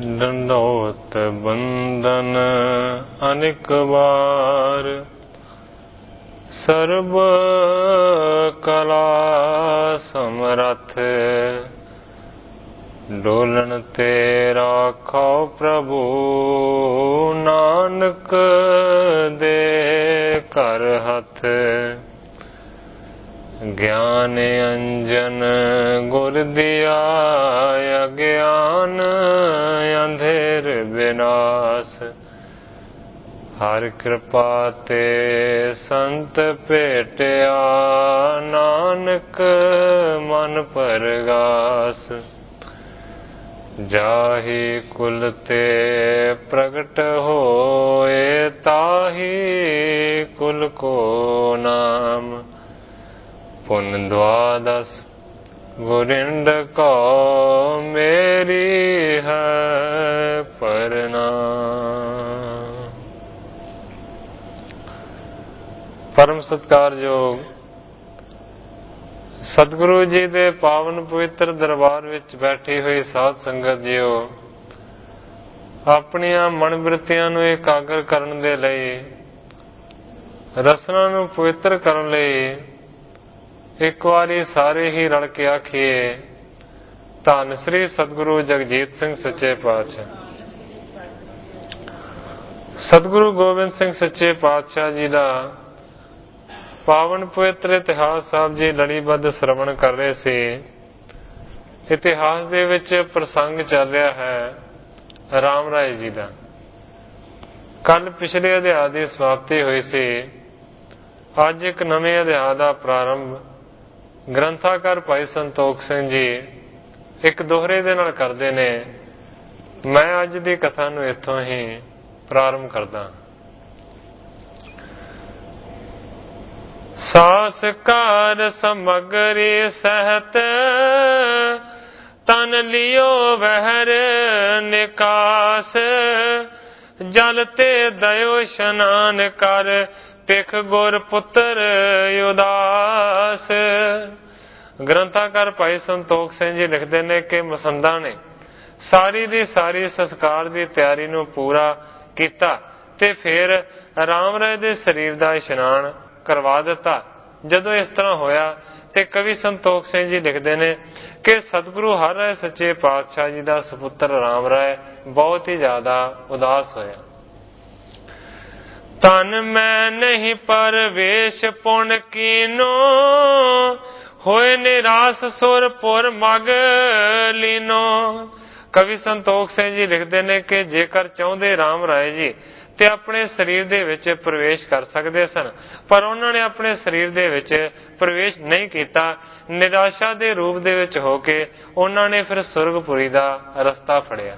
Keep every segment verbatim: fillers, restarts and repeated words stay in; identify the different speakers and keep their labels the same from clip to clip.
Speaker 1: ਡੰਡੋਤ ਬੰਦਨ ਅਨੇਕ ਵਾਰ, ਸਰਬ ਕਲਾ ਸਮਰੱਥ, ਡੋਲਣ ਤੇ ਰਾਖੋ ਪ੍ਰਭੂ, ਨਾਨਕ ਦੇ ਘਰ ਹੱਥ। ਗਿਆਨ ਅੰਜਨ ਗੁਰ ਦਿਆ, ਅਗਿਆਨ ਅੰਧੇਰ ਵਿਨਾਸ਼। ਹਰ ਕਿਰਪਾ ਤੇ ਸੰਤ ਭੇਟਿਆ, ਨਾਨਕ ਮਨ ਪਰਗਾਸ। ਜਾਹੀ ਕੁਲ ਤੇ ਪ੍ਰਗਟ ਹੋਏ, ਤਾਹੀ ਕੁਲ ਕੋ ਨਾਮ। ਪੁਨ ਦੁਆਦਸ ਗੁਰਿੰਦ ਕੋ, ਮੇਰੀ ਹੈ ਪ੍ਰਣਾਮ। ਪਰਮ ਸਤਿਕਾਰਯੋਗ ਸਤਿਗੁਰੂ ਜੀ ਦੇ ਪਾਵਨ ਪਵਿੱਤਰ ਦਰਬਾਰ ਵਿੱਚ ਬੈਠੀ ਹੋਈ ਸਾਧ ਸੰਗਤ ਜੀਓ, ਆਪਣੀਆਂ ਮਨ ਬਿਰਤੀਆਂ ਨੂੰ ਇਕਾਗਰ ਕਰਨ ਦੇ ਲਈ, ਰਸਨਾ ਨੂੰ ਪਵਿੱਤਰ ਕਰਨ ਲਈ ਇੱਕ ਵਾਰੀ ਸਾਰੇ ਹੀ ਰਲ ਕੇ ਆਖੀਏ, ਧੰਨ ਸ੍ਰੀ ਸਤਿਗੁਰੂ ਜਗਜੀਤ ਸਿੰਘ ਸੱਚੇ ਪਾਤਸ਼ਾਹ। ਸਤਿਗੁਰੂ ਗੋਬਿੰਦ ਸਿੰਘ ਸੱਚੇ ਪਾਤਸ਼ਾਹ ਜੀ ਦਾ ਪਾਵਨ ਪਵਿੱਤਰ ਇਤਿਹਾਸ ਸਾਹਿਬ ਜੀ ਲੜੀਬੱਧ ਸ਼ਰਵਣ ਕਰ ਰਹੇ ਸੀ। ਇਤਿਹਾਸ ਦੇ ਵਿੱਚ ਪ੍ਰਸੰਗ ਚੱਲ ਰਿਹਾ ਹੈ ਰਾਮ ਰਾਏ ਜੀ ਦਾ। ਕੱਲ ਪਿਛਲੇ ਅਧਿਆਇ ਦੀ ਸਮਾਪਤੀ ਹੋਈ ਸੀ। ਅੱਜ ਇੱਕ ਨਵੇਂ ਅਧਿਆਇ ਦਾ ਪ੍ਰਾਰੰਭ ਗ੍ਰੰਥਾਕਾਰ ਭਾਈ ਸੰਤੋਖ ਸਿੰਘ ਜੀ ਇੱਕ ਦੋਹਰੇ ਦੇ ਨਾਲ ਕਰਦੇ ਨੇ। ਮੈਂ ਅੱਜ ਦੀ ਕਥਾ ਨੂੰ ਇੱਥੋਂ ਹੀ ਪ੍ਰਾਰੰਭ ਕਰਦਾ। ਸਾਸਕਾਰ ਸਮਗਰੀ ਸਹਿਤ, ਤਨ ਲਿਓ ਵਹਿਰ ਨਿਕਾਸ। ਜਲ ਤੇ ਦਇਓ ਇਸ਼ਨਾਨ ਕਰ, ਪਿਖ ਗੁਰ ਪੁੱਤਰ ਉਦਾਸ। ਗ੍ਰੰਥਾਕਾਰ ਭਾਈ ਸੰਤੋਖ ਸਿੰਘ ਜੀ ਲਿਖਦੇ ਨੇ ਕਿ ਮਸੰਦਾਂ ਨੇ ਸਾਰੀ ਦੀ ਸਾਰੀ ਸੰਸਕਾਰ ਦੀ ਤਿਆਰੀ ਨੂੰ ਪੂਰਾ ਕੀਤਾ ਤੇ ਫਿਰ ਰਾਮ ਰਾਏ ਦੇ ਸਰੀਰ ਦਾ ਇਸ਼ਨਾਨ ਕਰਵਾ ਦਿੱਤਾ। ਜਦੋਂ ਇਸ ਤਰ੍ਹਾਂ ਹੋਇਆ ਤੇ ਕਵੀ ਸੰਤੋਖ ਸਿੰਘ ਜੀ ਲਿਖਦੇ ਨੇ ਕਿ ਸਤਿਗੁਰੂ ਹਰਿ ਰਾਏ ਸੱਚੇ ਪਾਤਸ਼ਾਹ ਜੀ ਦਾ ਸੁਪੁੱਤਰ ਰਾਮ ਰਾਏ ਬਹੁਤ ਹੀ ਜ਼ਿਆਦਾ ਉਦਾਸ ਹੋਇਆ। ਤਨ ਮੈਂ ਨਹੀਂ ਪਰਵੇਸ਼ ਪੁਨ ਕੀਨੋ, ਹੋਏ ਨਿਰਾਸ ਸੁਰ ਪੁਰ ਮਗ ਲੀਨੋ। ਕਵੀ ਸੰਤੋਖ ਸਿੰਘ ਜੀ ਲਿਖਦੇ ਨੇ ਕਿ ਜੇਕਰ ਚਾਹੁੰਦੇ ਰਾਮ ਰਾਏ ਜੀ ਤੇ ਆਪਣੇ ਸਰੀਰ ਦੇ ਵਿੱਚ ਪ੍ਰਵੇਸ਼ ਕਰ ਸਕਦੇ ਸਨ, ਪਰ ਉਹਨਾਂ ਨੇ ਆਪਣੇ ਸਰੀਰ ਦੇ ਵਿੱਚ ਪ੍ਰਵੇਸ਼ ਨਹੀਂ ਕੀਤਾ। ਨਿਰਾਸ਼ਾ ਦੇ ਰੂਪ ਦੇ ਵਿੱਚ ਹੋ ਕੇ ਉਹਨਾਂ ਨੇ ਫਿਰ ਸੁਰਗਪੁਰੀ ਦਾ ਰਸਤਾ ਫੜਿਆ।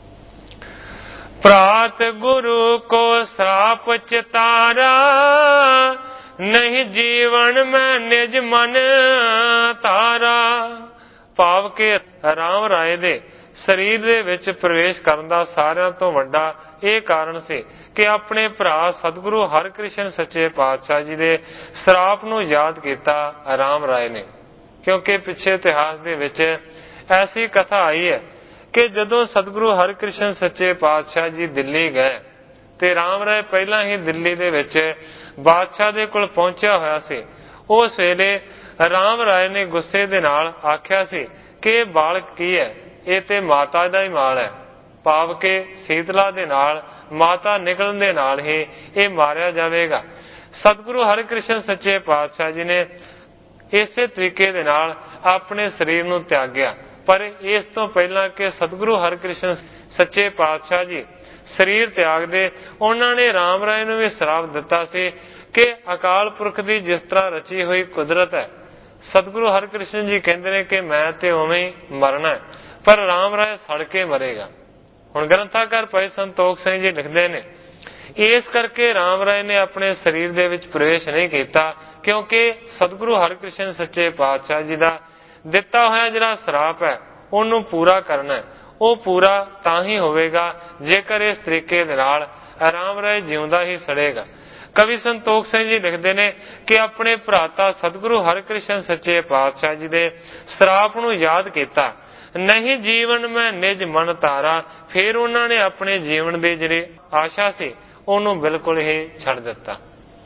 Speaker 1: ਪ੍ਰਾਤ ਗੁਰੂ ਕੋ ਸਰਾਪ ਚਿਤਾਰਾ, ਨਹੀਂ ਜੀਵਨ ਮੈਂ ਨਿਜ ਮਨ ਤਾਰਾ। ਭਾਵ ਕਿ ਰਾਮ ਰਾਏ ਦੇ ਸਰੀਰ ਦੇ ਵਿੱਚ ਪ੍ਰਵੇਸ਼ ਕਰਨ ਦਾ ਸਾਰਿਆਂ ਤੋਂ ਵੱਡਾ ਇਹ ਕਾਰਨ ਸੀ ਕਿ ਆਪਣੇ ਭਰਾ ਸਤਿਗੁਰੂ ਹਰਿਕ੍ਰਿਸ਼ਨ ਸੱਚੇ ਪਾਤਸ਼ਾਹ ਜੀ ਦੇ ਸਰਾਪ ਨੂੰ ਯਾਦ ਕੀਤਾ ਰਾਮ ਰਾਏ ਨੇ। ਕਿਉਂਕਿ ਪਿੱਛੇ ਇਤਿਹਾਸ ਦੇ ਵਿੱਚ ਐਸੀ ਕਥਾ ਆਈ ਹੈ ਕਿ ਜਦੋਂ ਸਤਿਗੁਰੂ ਹਰਿਕ੍ਰਿਸ਼ਨ ਸੱਚੇ ਪਾਤਸ਼ਾਹ ਜੀ ਦਿੱਲੀ ਗਏ ਤੇ ਰਾਮ ਰਾਏ ਪਹਿਲਾਂ ਹੀ ਦਿੱਲੀ ਦੇ ਵਿੱਚ ਬਾਦਸ਼ਾਹ ਦੇ ਕੋਲ ਪਹੁੰਚਿਆ ਹੋਇਆ ਸੀ। ਉਸ ਵੇਲੇ ਰਾਮ ਰਾਏ ਨੇ ਗੁੱਸੇ ਦੇ ਨਾਲ ਆਖਿਆ ਸੀ ਕਿ ਇਹ ਬਾਲਕ ਕੀ ਹੈ, ਇਹ ਤੇ ਮਾਤਾ ਦਾ ਹੀ ਮਾਲ ਹੈ। ਭਾਵ ਕਿ ਸੀਤਲਾ ਦੇ ਨਾਲ ਮਾਤਾ ਨਿਕਲਣ ਦੇ ਨਾਲ ਹੀ ਇਹ ਮਾਰਿਆ ਜਾਵੇਗਾ। ਸਤਿਗੁਰੂ ਹਰਿਕ੍ਰਿਸ਼ਨ ਸੱਚੇ ਪਾਤਸ਼ਾਹ ਜੀ ਨੇ ਇਸੇ ਤਰੀਕੇ ਦੇ ਨਾਲ ਆਪਣੇ ਸਰੀਰ ਨੂੰ ਤਿਆਗਿਆ। ਪਰ ਇਸ ਤੋਂ ਪਹਿਲਾਂ ਕਿ ਸਤਿਗੁਰੂ ਹਰਿਕ੍ਰਿਸ਼ਨ ਸੱਚੇ ਪਾਤਸ਼ਾਹ ਜੀ ਸਰੀਰ ਤਿਆਗਦੇ, ਉਹਨਾਂ ਨੇ ਰਾਮ ਰਾਏ ਨੂੰ ਵੀ ਸ਼ਰਾਪ ਦਿੱਤਾ ਸੀ ਕਿ ਅਕਾਲ ਪੁਰਖ ਦੀ ਜਿਸ ਤਰ੍ਹਾਂ ਰਚੀ ਹੋਈ ਕੁਦਰਤ ਹੈ, ਸਤਿਗੁਰੂ ਹਰਿਕ੍ਰਿਸ਼ਨ ਜੀ ਕਹਿੰਦੇ ਨੇ ਕਿ ਮੈਂ ਤੇ ਉਵੇਂ ਹੀ ਮਰਨਾ, ਪਰ ਰਾਮ ਰਾਏ ਸੜ ਕੇ ਮਰੇਗਾ। ਹੁਣ ਗ੍ਰੰਥਾਕਾਰ ਭਾਈ ਸੰਤੋਖ ਸਿੰਘ ਜੀ ਲਿਖਦੇ ਨੇ ਇਸ ਕਰਕੇ ਰਾਮ ਰਾਏ ਨੇ ਆਪਣੇ ਸਰੀਰ ਦੇ ਵਿੱਚ ਪ੍ਰਵੇਸ਼ ਨਹੀਂ ਕੀਤਾ, ਕਿਉਂਕਿ ਸਤਿਗੁਰੂ ਹਰਿਕ੍ਰਿਸ਼ਨ ਸੱਚੇ ਪਾਤਸ਼ਾਹ ਜੀ ਦਾ ਦਿੱਤਾ ਹੋਇਆ ਜਿਹੜਾ ਸ਼ਰਾਪ ਹੈ ਉਹਨੂੰ ਪੂਰਾ ਕਰਨਾ। ਉਹ ਪੂਰਾ ਤਾਂ ਹੀ ਹੋਵੇਗਾ ਜੇਕਰ ਇਸ ਤਰੀਕੇ ਦੇ ਨਾਲ ਰਾਮ ਰਾਏ ਜਿਉਂਦਾ ਹੀ ਸੜੇਗਾ। ਕਵੀ ਸੰਤੋਖ ਸਿੰਘ ਜੀ ਲਿਖਦੇ ਨੇ ਕਿ ਆਪਣੇ ਭਰਾਤਾ ਸਤਿਗੁਰੂ ਹਰਿਕ੍ਰਿਸ਼ਨ ਸੱਚੇ ਪਾਤਸ਼ਾਹ ਜੀ ਦੇ ਸ਼ਰਾਪ ਨੂੰ ਯਾਦ ਕੀਤਾ। ਨਹੀਂ ਜੀਵਨ ਮੈਂ ਨਿਜ ਮਨ ਤਾਰਾ। ਫਿਰ ਉਹਨਾਂ ਨੇ ਆਪਣੇ ਜੀਵਨ ਦੇ ਜਿਹੜੇ ਆਸ਼ਾ ਸੀ ਉਹਨੂੰ ਬਿਲਕੁਲ ਹੀ ਛੱਡ ਦਿੱਤਾ।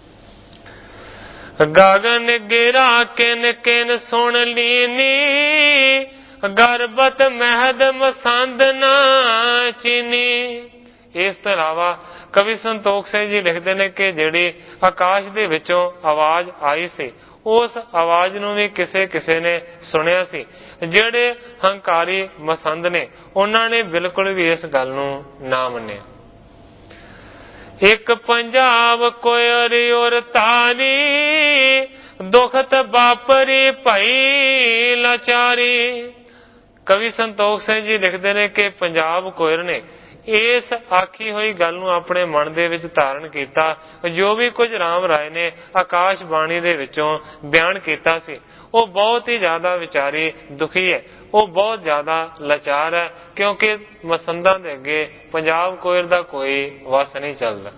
Speaker 1: ਗਗਨ ਗਿਰਾ ਕਿਨ ਕਿਨ ਸੁਣ ਲੀਨੀ, ਗਰਬਤ ਮਹਿਦ ਮਸੰਦ ਨਾ ਚੀਨੀ। ਇਸ ਤੋਂ ਇਲਾਵਾ ਕਵੀ ਸੰਤੋਖ ਸਿੰਘ ਜੀ ਲਿਖਦੇ ਨੇ ਕਿ ਜਿਹੜੀ ਆਕਾਸ਼ ਦੇ ਵਿੱਚੋਂ ਆਵਾਜ਼ ਆਈ ਸੀ ਉਸ ਆਵਾਜ਼ ਨੂੰ ਵੀ ਕਿਸੇ ਕਿਸੇ ਨੇ ਸੁਣਿਆ ਸੀ। ਜਿਹੜੇ ਹੰਕਾਰੀ ਮਸੰਦ ਨੇ ਉਹਨਾਂ ਨੇ ਬਿਲਕੁਲ ਵੀ ਇਸ ਗੱਲ ਨੂੰ ਨਾ ਮੰਨਿਆ। ਇੱਕ ਪੰਜਾਬ ਕੋਇਰੀ ਔਰ ਤਾਰੀ, ਦੁਖਤ ਬਾਪਰੀ ਭਈ ਲਾਚਾਰੀ। ਕਵੀ ਸੰਤੋਖ ਸਿੰਘ ਜੀ ਲਿਖਦੇ ਨੇ ਕਿ ਪੰਜਾਬ ਕੋਇਰ ਨੇ ਇਸ ਆਖੀ ਹੋਈ ਗੱਲ ਨੂੰ ਆਪਣੇ ਮਨ ਦੇ ਵਿੱਚ ਧਾਰਨ ਕੀਤਾ। ਜੋ ਵੀ ਕੁਝ ਰਾਮ ਰਾਏ ਨੇ ਆਕਾਸ਼ ਬਾਣੀ ਦੇ ਵਿੱਚੋਂ ਬਿਆਨ ਕੀਤਾ ਸੀ ਉਹ ਬਹੁਤ ਹੀ ਜ਼ਿਆਦਾ ਵਿਚਾਰੀ ਦੁਖੀ ਹੈ, ਉਹ ਬਹੁਤ ਜ਼ਿਆਦਾ ਲਾਚਾਰ ਹੈ, ਕਿਉਂਕਿ ਮਸੰਦਾਂ ਦੇ ਅੱਗੇ ਪੰਜਾਬ ਕੋਇਰ ਦਾ ਕੋਈ ਵਸ ਨਹੀਂ ਚੱਲਦਾ।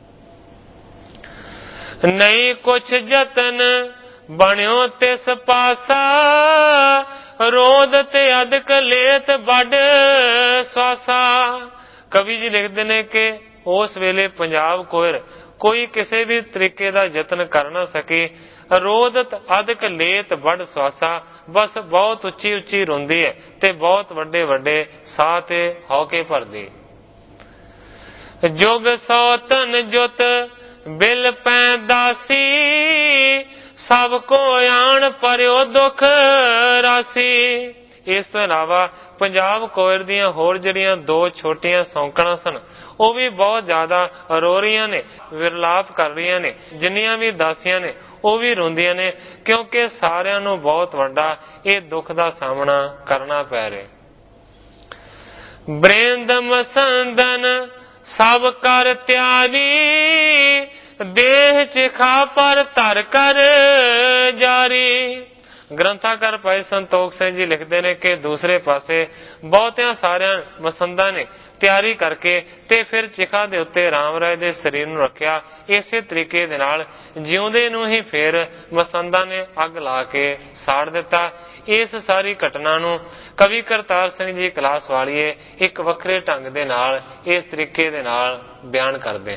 Speaker 1: ਨਹੀਂ ਕੁਛ ਯਤਨ ਬਣਿਓ ਤਿਸ ਪਾਸਾ, ਰੋਦ ਤੇ ਅਦਕ ਲੇਤ ਵੱਡ ਸਵਾਸਾ। ਕਵੀ ਜੀ ਲਿਖਦੇ ਨੇ ਕਿ ਉਸ ਵੇਲੇ ਪੰਜਾਬ ਕੋਇਰ ਕੋਈ ਕਿਸੇ ਵੀ ਤਰੀਕੇ ਦਾ ਯਤਨ ਕਰ ਨਾ ਸਕੀ। ਰੋਦਤ ਅਦਕ ਲੇਤ ਵੱਡ ਸਵਾਸਾ, ਬਸ ਬਹੁਤ ਉੱਚੀ ਉੱਚੀ ਰੋਂਦੀ ਹੈ ਤੇ ਬਹੁਤ ਵੱਡੇ ਵੱਡੇ ਸਾਹ ਤੇ ਹੌਕੇ ਭਰਦੀ। ਜੁਗ ਸੌ ਧਨ ਜੁਤ ਬਿਲ ਪੈਦਾਸੀ, ਸਭ ਕੋ ਆਣ ਪਰਿਓ ਦੁਖ ਰਾਸੀ। ਇਸ ਤੋਂ ਇਲਾਵਾ ਪੰਜਾਬ ਕੋਇਰ ਦੀਆਂ ਹੋਰ ਜਿਹੜੀਆਂ ਦੋ ਛੋਟੀਆਂ ਸੌਂਕਣਾ ਸਨ ਉਹ ਵੀ ਬਹੁਤ ਜ਼ਿਆਦਾ ਰੋ ਰਹੀਆਂ ਨੇ, ਵਿਰਲਾਪ ਕਰ ਰਹੀਆਂ ਨੇ। ਜਿੰਨੀਆਂ ਵੀ ਦਾਸੀਆਂ ਨੇ ਉਹ ਵੀ ਰੋਂਦੀਆਂ ਨੇ, ਕਿਉਂਕਿ ਸਾਰਿਆਂ ਨੂੰ ਬਹੁਤ ਵੱਡਾ ਇਹ ਦੁੱਖ ਦਾ ਸਾਹਮਣਾ ਕਰਨਾ ਪੈ ਰਿਹਾ। ਬ੍ਰਿੰਦ ਮਸੰਦਨ ਸਭ ਕਰ ਤਿਆਰੀ, ਦੇਹ ਚਿਖਾ ਪਰ ਧਰ ਕਰ ਜਾਰੀ। ਗ੍ਰੰਥਾਕਾਰ ਭਾਈ ਸੰਤੋਖ ਸਿੰਘ ਜੀ ਲਿਖਦੇ ਨੇ ਕਿ ਦੂਸਰੇ ਪਾਸੇ ਬਹੁਤਿਆਂ ਸਾਰਿਆਂ ਮਸੰਦਾਂ ਨੇ ਤਿਆਰੀ ਕਰਕੇ ਤੇ ਫਿਰ ਚਿਖਾ ਦੇ ਉੱਤੇ ਰਾਮ ਰਾਏ ਦੇ ਸਰੀਰ ਨੂੰ ਰੱਖਿਆ। ਇਸੇ ਤਰੀਕੇ ਦੇ ਨਾਲ ਜਿਉਂਦੇ ਨੂੰ ਹੀ ਫਿਰ ਮਸੰਦਾਂ ਨੇ ਅੱਗ ਲਾ ਕੇ ਸਾੜ ਦਿੱਤਾ। ਇਸ ਸਾਰੀ ਘਟਨਾ ਨੂੰ ਕਵੀ ਕਰਤਾਰ ਸਿੰਘ ਜੀ ਕਲਾਸ ਵਾਲੀਏ ਇੱਕ ਵੱਖਰੇ ਢੰਗ ਦੇ ਨਾਲ ਇਸ ਤਰੀਕੇ ਦੇ ਨਾਲ ਬਿਆਨ ਕਰਦੇ।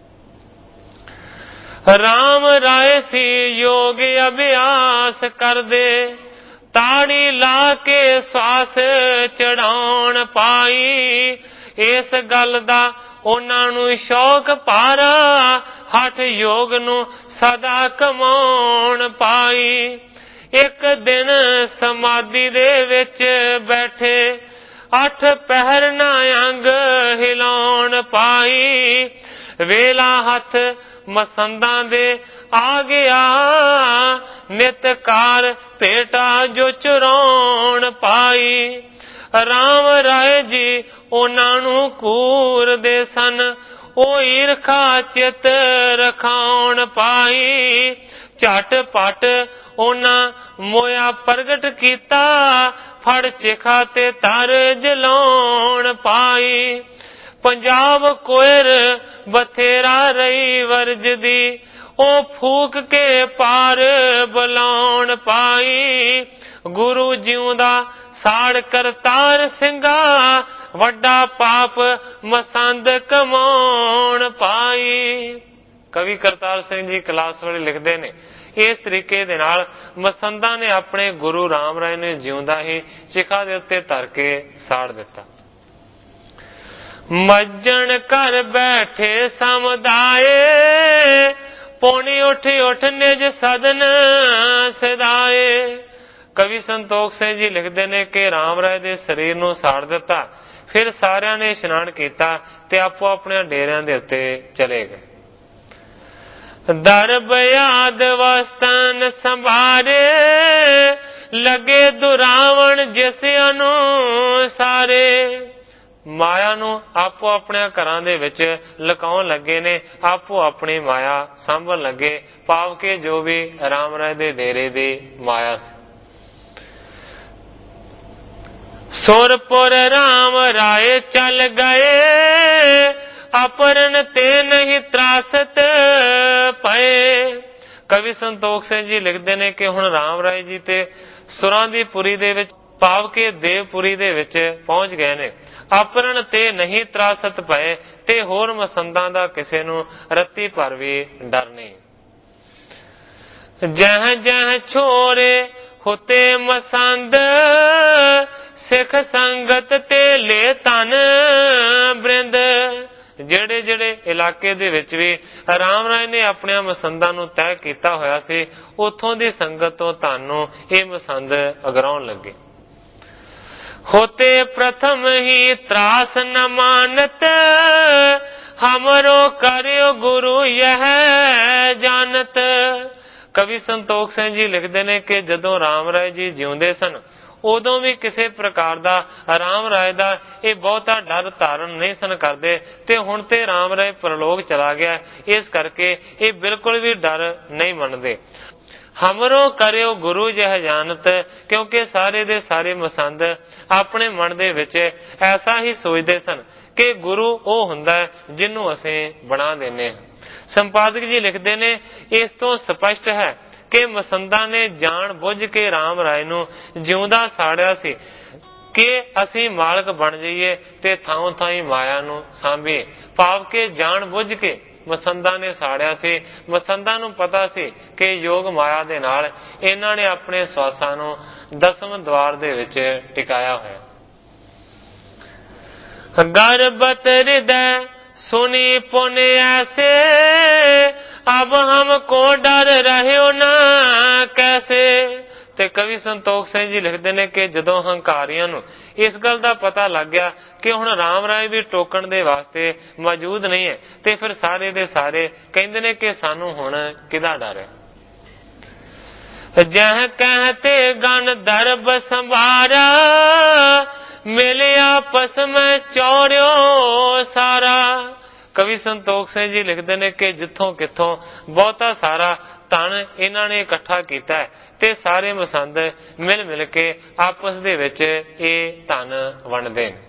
Speaker 1: ਰਾਮ ਰਾਏ ਸੀ ਯੋਗ ਅਭਿਆਸ ਕਰਦੇ, ਤਾੜੀ ਲਾ ਕੇ ਸਵਾਸ ਚੜਾਉਣ ਪਾਈ। ਇਸ ਗੱਲ ਦਾ ਉਹਨਾਂ ਨੂੰ ਸ਼ੌਕ ਭਾਰਾ, ਹਠ ਯੋਗ ਨੂੰ ਸਦਾ ਕਮਾਉਣ ਪਾਈ। ਇੱਕ ਦਿਨ ਸਮਾਧੀ ਦੇ ਵਿੱਚ ਬੈਠੇ, ਅੱਠ ਪਹਿਰ ਨਾ ਅੰਗ ਹਿਲਾਉਣ ਪਾਈ। ਵੇਲਾ ਹੱਥ ਮਸੰਦਾਂ ਦੇ ਆ ਗਿਆ, ਨਿਤ ਕਾਰ ਭੇਟਾ ਜੋ ਚੁਰਾਉਣ ਪਾਈ। ਰਾਮ ਰਾਏ ਜੀ ਉਹਨਾਂ ਨੂੰ ਘੂਰਦੇ ਸਨ, ਉਹ ਈਰਖਾ ਚਿਤ ਰਖਾਉਣ ਪਾਈ। ਝਟ ਪਟ ਉਹਨਾਂ ਮੋਇਆ ਪ੍ਰਗਟ ਕੀਤਾ, ਫੜ ਚਿਖਾ ਤੇ ਧਰ ਜਲਾਉਣ ਪਾਈ। ਪੰਜਾਬ ਕੋਇਰ ਬਥੇਰਾ ਰਹੀ ਵਰਜਦੀ, ਉਹ ਫੂਕ ਕੇ ਪਾਰ ਬੁਲਾਉਣ ਪਾਈ। ਗੁਰੂ ਜਿਉਂਦਾ ਸਾੜ ਕਰਤਾਰ ਸਿੰਘਾ, ਵੱਡਾ ਪਾਪ ਮਸੰਦ ਕਮਾਉਣ ਪਾਈ। ਕਵੀ ਕਰਤਾਰ ਸਿੰਘ ਜੀ ਕਲਾਸ ਵਾਲੇ ਲਿਖਦੇ ਨੇ ਇਸ ਤਰੀਕੇ ਦੇ ਨਾਲ ਮਸੰਦਾਂ ਨੇ ਆਪਣੇ ਗੁਰੂ ਰਾਮ ਰਾਏ ਨੇ ਜਿਉਂਦਾ ਹੀ ਚਿਖਾ ਦੇ ਉੱਤੇ ਧਰ ਕੇ ਸਾੜ ਦਿੱਤਾ। ਮੱਜਣ ਘਰ ਬੈਠੇ ਸਮੁਦਾਏ, ਪੌਣੀ ਉੱਠ ਉੱਠ ਨਿਜ ਸਦਨ ਸਦਾਏ। ਕਵੀ ਸੰਤੋਖ ਸਿੰਘ ਜੀ ਲਿਖਦੇ ਨੇ ਕਿ ਰਾਮ ਰਾਏ ਦੇ ਸਰੀਰ ਨੂੰ ਸਾੜ ਦਿੱਤਾ, ਫਿਰ ਸਾਰਿਆਂ ਨੇ ਇਸ਼ਨਾਨ ਕੀਤਾ ਤੇ ਆਪੋ ਆਪਣੇ ਡੇਰਿਆਂ ਦੇ ਉੱਤੇ ਚਲੇ ਗਏ। ਦਰਬ ਆਦ ਵਸਤਨ ਸੰਭਾਰੇ, ਲਗੇ ਦੁਰਾਵਣ ਜਿਸ ਅਨੁਸਾਰੇ। ਮਾਇਆ ਨੂੰ ਆਪੋ ਆਪਣੇ ਘਰਾਂ ਦੇ ਵਿੱਚ ਲੁਕਾਉਣ ਲੱਗੇ ਨੇ, ਆਪੋ ਆਪਣੀ ਮਾਇਆ ਸਾਂਭਣ ਲੱਗੇ, ਭਾਵ ਕਿ ਜੋ ਵੀ ਰਾਮ ਰਾਏ ਦੇ ਡੇਰੇ ਦੀ ਮਾਇਆ ਸੀ। ਸੁਰਪੁਰ ਰਾਮ ਰਾਏ ਚੱਲ ਗਏ, ਅਪਰਨ ਤੇ ਨਹੀਂ ਤਰਾਸਤ ਪਏ। ਕਵੀ ਸੰਤੋਖ ਸਿੰਘ ਜੀ ਲਿਖਦੇ ਨੇ ਕਿ ਹੁਣ ਰਾਮ ਰਾਏ ਜੀ ਤੇ ਸੁਰਾਂ ਦੀ ਪੁਰੀ ਦੇ ਵਿੱਚ ਭਾਵ ਕਿ ਦੇਵਪੁਰੀ ਦੇ ਵਿੱਚ ਪਹੁੰਚ ਗਏ ਨੇ। ਆਪਰਨ ਤੇ ਨਹੀਂ ਤਰਾਸਤ ਪਏ, ਤੇ ਹੋਰ ਮਸੰਦਾਂ ਦਾ ਕਿਸੇ ਨੂੰ ਰੱਤੀ ਭਰ ਵੀ ਡਰ ਨਹੀਂ। ਜਹ ਜਹ ਛੋਰੇ ਹੁਤੇ ਮਸੰਦ, ਸਿੱਖ ਸੰਗਤ ਤੇ ਲੈ ਤਨ ਬ੍ਰਿੰਦ। ਜਿਹੜੇ ਜਿਹੜੇ ਇਲਾਕੇ ਦੇ ਵਿੱਚ ਵੀ ਰਾਮ ਰਾਏ ਨੇ ਆਪਣੀਆਂ ਮਸੰਦਾਂ ਨੂੰ ਤੈਅ ਕੀਤਾ ਹੋਇਆ ਸੀ, ਉੱਥੋਂ ਦੀ ਸੰਗਤ ਤੋਂ ਤੁਹਾਨੂੰ ਇਹ ਮਸੰਦ ਅਗਰਾਉਣ ਲੱਗੇ। ਹੋਤੇ ਪ੍ਰਥਮ ਹੀ ਤਰਾਸ ਨ ਮਾਨਤ, ਹਮਰੋ ਕਰਿਓ ਗੁਰੂ ਯਹ ਜਾਨਤ। ਕਵੀ ਸੰਤੋਖ ਸਿੰਘ ਜੀ ਲਿਖਦੇ ਨੇ ਕਿ ਜਦੋਂ ਰਾਮ ਰਾਏ ਜੀ ਜਿਉਂਦੇ ਸਨ, ਉਦੋਂ ਵੀ ਕਿਸੇ ਪ੍ਰਕਾਰ ਦਾ ਰਾਮ ਰਾਏ ਦਾ ਇਹ ਬਹੁਤਾ ਡਰ ਧਾਰਨ ਨਹੀਂ ਸਨ ਕਰਦੇ, ਤੇ ਹੁਣ ਤੇ ਰਾਮ ਰਾਏ ਪਰਲੋਕ ਚਲਾ ਗਿਆ, ਇਸ ਕਰਕੇ ਇਹ ਬਿਲਕੁਲ ਵੀ ਡਰ ਨਹੀਂ ਮੰਨਦੇ। ਹਮਰੋ ਕਰਿਓ ਗੁਰੂ ਜਹ ਜਾਨਤ, ਕਿਉਂਕਿ ਸਾਰੇ ਦੇ ਸਾਰੇ ਮਸੰਦ ਆਪਣੇ ਮਨ ਦੇ ਵਿੱਚ ਐਸਾ ਹੀ ਸੋਚਦੇ ਸਨ ਕਿ ਗੁਰੂ ਉਹ ਹੁੰਦਾ ਹੈ ਜਿਹਨੂੰ ਅਸੀਂ ਬਣਾ ਦਿੰਦੇ ਹਾਂ। ਸੰਪਾਦਕ ਜੀ ਲਿਖਦੇ ਨੇ, ਇਸ ਤੋਂ ਸਪਸ਼ਟ ਹੈ ਕਿ ਮਸੰਦਾਂ ਨੇ ਜਾਣ ਬੁੱਝ ਕੇ ਰਾਮ ਰਾਏ ਨੂੰ ਜਿਉਂਦਾ ਸਾੜਿਆ ਸੀ ਕਿ ਅਸੀਂ ਮਾਲਕ ਬਣ ਜਾਈਏ ਤੇ ਥਾਂ ਥਾਂ ਮਾਇਆ ਨੂੰ ਸਾਂਭੀਏ। ਭਾਵ ਕਿ ਜਾਣ ਬੁੱਝ ਕੇ ਮਸੰਦਾਂ ਨੇ ਸਾੜਿਆ ਸੀ। ਮਸੰਦਾਂ ਨੂੰ ਪਤਾ ਸੀ ਕਿ ਯੋਗ ਮਾਇਆ ਦੇ ਨਾਲ ਇਹਨਾਂ ਨੇ ਆਪਣੇ ਸਵਾਸਾਂ ਨੂੰ ਦਸਮ ਦਵਾਰ ਦੇ ਵਿੱਚ ਟਿਕਾਇਆ ਹੋਇਆ। ਗਰਬਤ ਹਿਰਦੈ ਸੁਨੀ ਪੁਨ ਐਸੇ, ਅਬ ਹਮਕੋ ਡਰ ਰਹਿਓ ਨਾ ਕੈਸੇ। ਤੇ ਕਵੀ ਸੰਤੋਖ ਸਿੰਘ ਜੀ ਲਿਖਦੇ ਨੇ ਕਿ ਜਦੋਂ ਹੰਕਾਰੀਆਂ ਨੂੰ ਇਸ ਗੱਲ ਦਾ ਪਤਾ ਲੱਗ ਗਿਆ ਕਿ ਹੁਣ ਰਾਮ ਰਾਏ ਵੀ ਟੋਕਣ ਦੇ ਵਾਸਤੇ ਮੌਜੂਦ ਨਹੀਂ ਹੈ, ਤੇ ਫਿਰ ਸਾਰੇ ਦੇ ਸਾਰੇ ਕਹਿੰਦੇ ਨੇ ਕਿ ਸਾਨੂੰ ਹੁਣ ਕਿਹਦਾ ਡਰ ਹੈ। ਜਹ ਕਹਤੇ ਗਨ ਦਰਬ ਸੰਭਾਰਾ, ਮਿਲੇ ਆਪਸ ਮੈਂ ਚੌਰਿਓ ਸਾਰਾ। ਕਵੀ ਸੰਤੋਖ ਸਿੰਘ ਜੀ ਲਿਖਦੇ ਨੇ ਕਿ ਜਿੱਥੋਂ ਕਿੱਥੋਂ ਬਹੁਤਾ ਸਾਰਾ ਧਨ ਇਹਨਾਂ ਨੇ ਇਕੱਠਾ ਕੀਤਾ ਹੈ, ਤੇ ਸਾਰੇ ਮਸੰਦ ਮਿਲ ਮਿਲ ਕੇ ਆਪਸ ਦੇ ਵਿੱਚ ਇਹ ਧਨ ਵੰਡਦੇ ਨੇ।